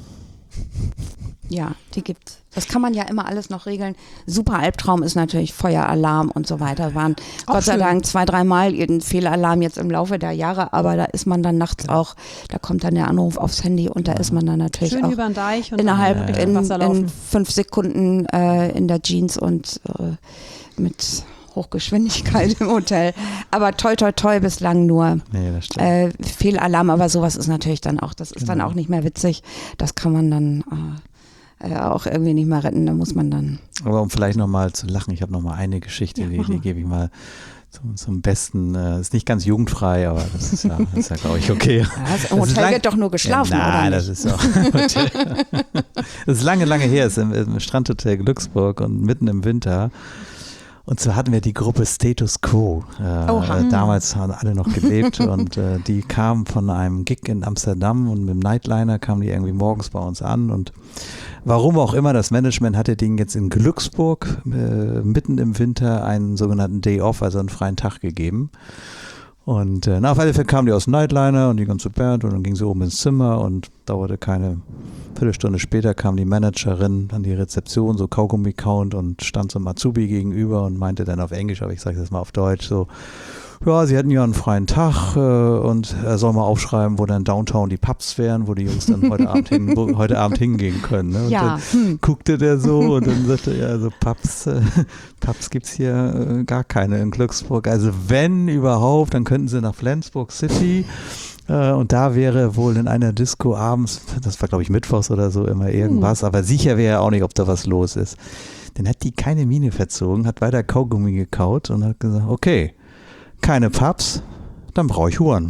Ja, die gibt's. Das kann man ja immer alles noch regeln. Super Albtraum ist natürlich Feueralarm und so weiter. Waren Auch Gott sei schön. Dank zwei, dreimal irgendein Fehlalarm jetzt im Laufe der Jahre, aber da ist man dann nachts auch, da kommt dann der Anruf aufs Handy und da ist man dann natürlich Schön auch über den Deich und innerhalb dann Ja, ja. in, in, Wasser in laufen. fünf Sekunden äh, in der Jeans und äh, mit Hochgeschwindigkeit im Hotel. Aber toi, toi, toi, bislang nur Nee, das stimmt. äh, Fehlalarm, aber sowas ist natürlich dann auch, das ist dann Genau. auch nicht mehr witzig. Das kann man dann äh, äh, auch irgendwie nicht mehr retten. Da muss man dann. Aber um vielleicht nochmal zu lachen, ich habe nochmal eine Geschichte, Ja, die, mach die mal. gebe ich mal zum, zum Besten. Äh, ist nicht ganz jugendfrei, aber das ist ja, das ist ja glaube ich, okay. Ja, das, Im Das ist Hotel lang- wird doch nur geschlafen, ja, nein, oder das nicht? ist auch das ist lange, lange her, es ist im, im Strandhotel Glücksburg und mitten im Winter. Und so hatten wir die Gruppe Status Quo. Äh, Oha. äh, damals haben alle noch gelebt und äh, die kamen von einem Gig in Amsterdam und mit dem Nightliner kamen die irgendwie morgens bei uns an und warum auch immer, das Management hatte denen jetzt in Glücksburg äh, mitten im Winter einen sogenannten Day Off, also einen freien Tag gegeben. Und äh, na, auf alle Fälle kamen die aus dem Nightliner und die ganze Band und dann ging sie oben ins Zimmer und dauerte keine Viertelstunde später kam die Managerin an die Rezeption, so Kaugummi-Count und stand so einem Azubi gegenüber und meinte dann auf Englisch, aber ich sage das mal auf Deutsch, so, ja, sie hätten ja einen freien Tag äh, und er soll mal aufschreiben, wo dann Downtown die Pubs wären, wo die Jungs dann heute Abend, hin, wo, heute Abend hingehen können. Ne? Und Ja. dann guckte der so und dann sagte er, also Pubs, äh, Pubs gibt es hier äh, gar keine in Glücksburg. Also wenn überhaupt, dann könnten sie nach Flensburg City. Äh, und da wäre wohl in einer Disco abends, das war glaube ich mittwochs oder so, immer irgendwas, aber sicher wäre ja auch nicht, ob da was los ist. Dann hat die keine Miene verzogen, hat weiter Kaugummi gekaut und hat gesagt, okay, keine Pubs, dann brauche ich Huren.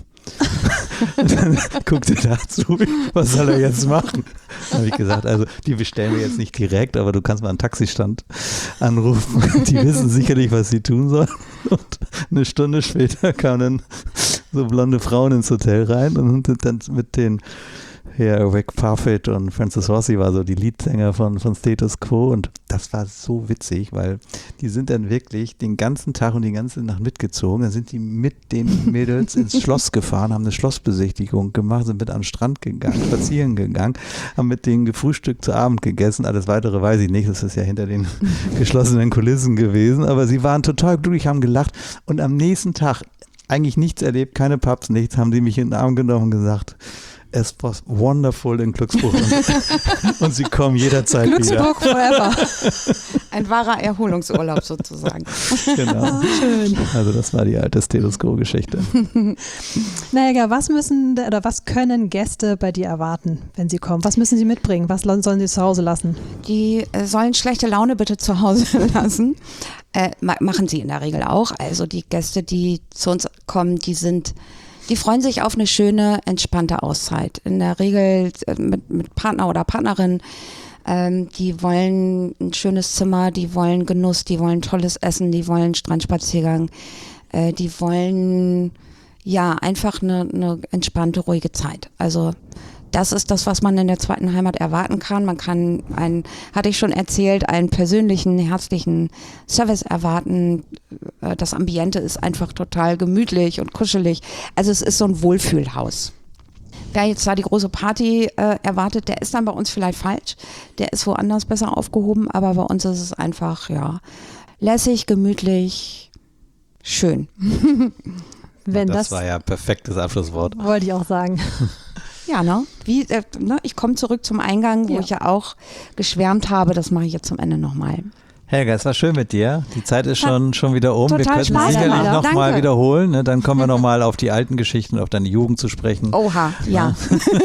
Dann guckte dazu, was soll er jetzt machen? Dann habe ich gesagt, also die bestellen wir jetzt nicht direkt, aber du kannst mal einen Taxistand anrufen. Die wissen sicherlich, was sie tun sollen. Und eine Stunde später kamen dann so blonde Frauen ins Hotel rein und sind dann mit den ja, Rick Parfit und Francis Rossi war so die Leadsänger von, von Status Quo und das war so witzig, weil die sind dann wirklich den ganzen Tag und die ganze Nacht mitgezogen. Dann sind die mit den Mädels ins Schloss gefahren, haben eine Schlossbesichtigung gemacht, sind mit am Strand gegangen, spazieren gegangen, haben mit denen gefrühstückt, zu Abend gegessen. Alles Weitere weiß ich nicht, das ist ja hinter den geschlossenen Kulissen gewesen, aber sie waren total glücklich, haben gelacht und am nächsten Tag eigentlich nichts erlebt, keine Pubs, nichts, haben die mich in den Arm genommen und gesagt, es war wonderful in Glücksburg und, und Sie kommen jederzeit Glücksburg wieder. forever. Ein wahrer Erholungsurlaub sozusagen. Genau. Schön. Also das war die alte Status Quo-Geschichte. Na Helga, was müssen oder was können Gäste bei dir erwarten, wenn sie kommen? Was müssen sie mitbringen? Was sollen sie zu Hause lassen? Die äh, sollen schlechte Laune bitte zu Hause lassen. Äh, ma- machen sie in der Regel auch. Also die Gäste, die zu uns kommen, die sind, die freuen sich auf eine schöne, entspannte Auszeit. In der Regel äh, mit, mit Partner oder Partnerin. Ähm, die wollen ein schönes Zimmer, die wollen Genuss, die wollen tolles Essen, die wollen Strandspaziergang. Äh, die wollen ja einfach eine, eine entspannte, ruhige Zeit. Also das ist das, was man in der zweiten Heimat erwarten kann. Man kann einen, hatte ich schon erzählt, einen persönlichen, herzlichen Service erwarten. Das Ambiente ist einfach total gemütlich und kuschelig. Also es ist so ein Wohlfühlhaus. Wer jetzt da die große Party äh, erwartet, der ist dann bei uns vielleicht falsch. Der ist woanders besser aufgehoben, aber bei uns ist es einfach, ja, lässig, gemütlich, schön. Wenn das, das, das war ja ein perfektes Abschlusswort. wollte ich auch sagen. Ja, ne? Wie, äh, ne? Ich komme zurück zum Eingang, wo Ja. ich ja auch geschwärmt habe. Das mache ich jetzt zum Ende nochmal. Helga, es war schön mit dir. Die Zeit ist schon, schon wieder um. Wir total könnten Spaß sicherlich gemacht. nochmal Danke. wiederholen. Ne? Dann kommen wir nochmal auf die alten Geschichten, auf deine Jugend zu sprechen. Oha, ja.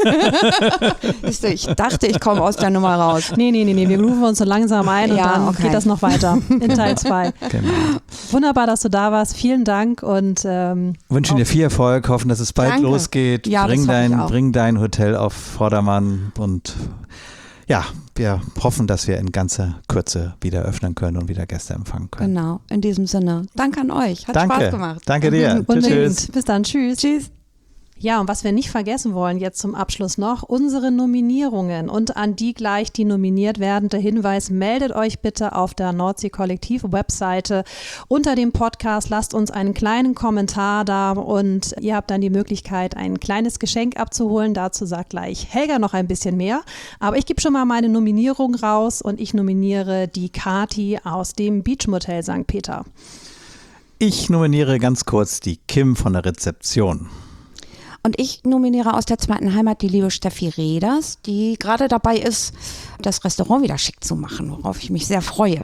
Siehst du, ich dachte, ich komme aus der Nummer raus. Nee, nee, nee, nee, wir rufen uns so langsam ein und Ja, dann okay. geht das noch weiter in Teil zwei. Genau. Wunderbar, dass du da warst. Vielen Dank und ähm, Wünschen dir viel Erfolg, hoffen, dass es bald Danke. losgeht. Ja, das bring, hoffe ich dein, auch. bring dein Hotel auf Vordermann und ja, wir hoffen, dass wir in ganzer Kürze wieder öffnen können und wieder Gäste empfangen können. Genau, in diesem Sinne. Danke an euch. Hat Danke. Spaß gemacht. Danke dir. Tschüss, unbedingt. tschüss. Bis dann. Tschüss. Tschüss. Ja, und was wir nicht vergessen wollen jetzt zum Abschluss noch, unsere Nominierungen und an die gleich, die nominiert werden. Der Hinweis, meldet euch bitte auf der Nordsee-Kollektiv-Webseite unter dem Podcast, lasst uns einen kleinen Kommentar da und ihr habt dann die Möglichkeit, ein kleines Geschenk abzuholen. Dazu sagt gleich Helga noch ein bisschen mehr, aber ich gebe schon mal meine Nominierung raus und ich nominiere die Kati aus dem Beach Motel Sankt Peter. Ich nominiere ganz kurz die Kim von der Rezeption. Und ich nominiere aus der zweiten Heimat die liebe Steffi Reders, die gerade dabei ist, das Restaurant wieder schick zu machen, worauf ich mich sehr freue.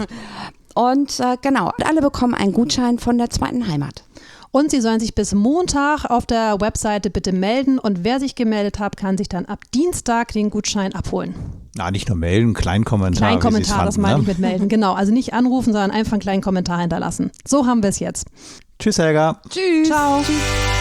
Und äh, genau, alle bekommen einen Gutschein von der zweiten Heimat. Und Sie sollen sich bis Montag auf der Webseite bitte melden und wer sich gemeldet hat, kann sich dann ab Dienstag den Gutschein abholen. Na, nicht nur melden, kleinen Kommentar. Kleinen wie Sie es Kommentar, das fanden, meine ne? ich mit melden. Genau, also nicht anrufen, sondern einfach einen kleinen Kommentar hinterlassen. So haben wir es jetzt. Tschüss, Helga. Tschüss. Ciao. Tschüss.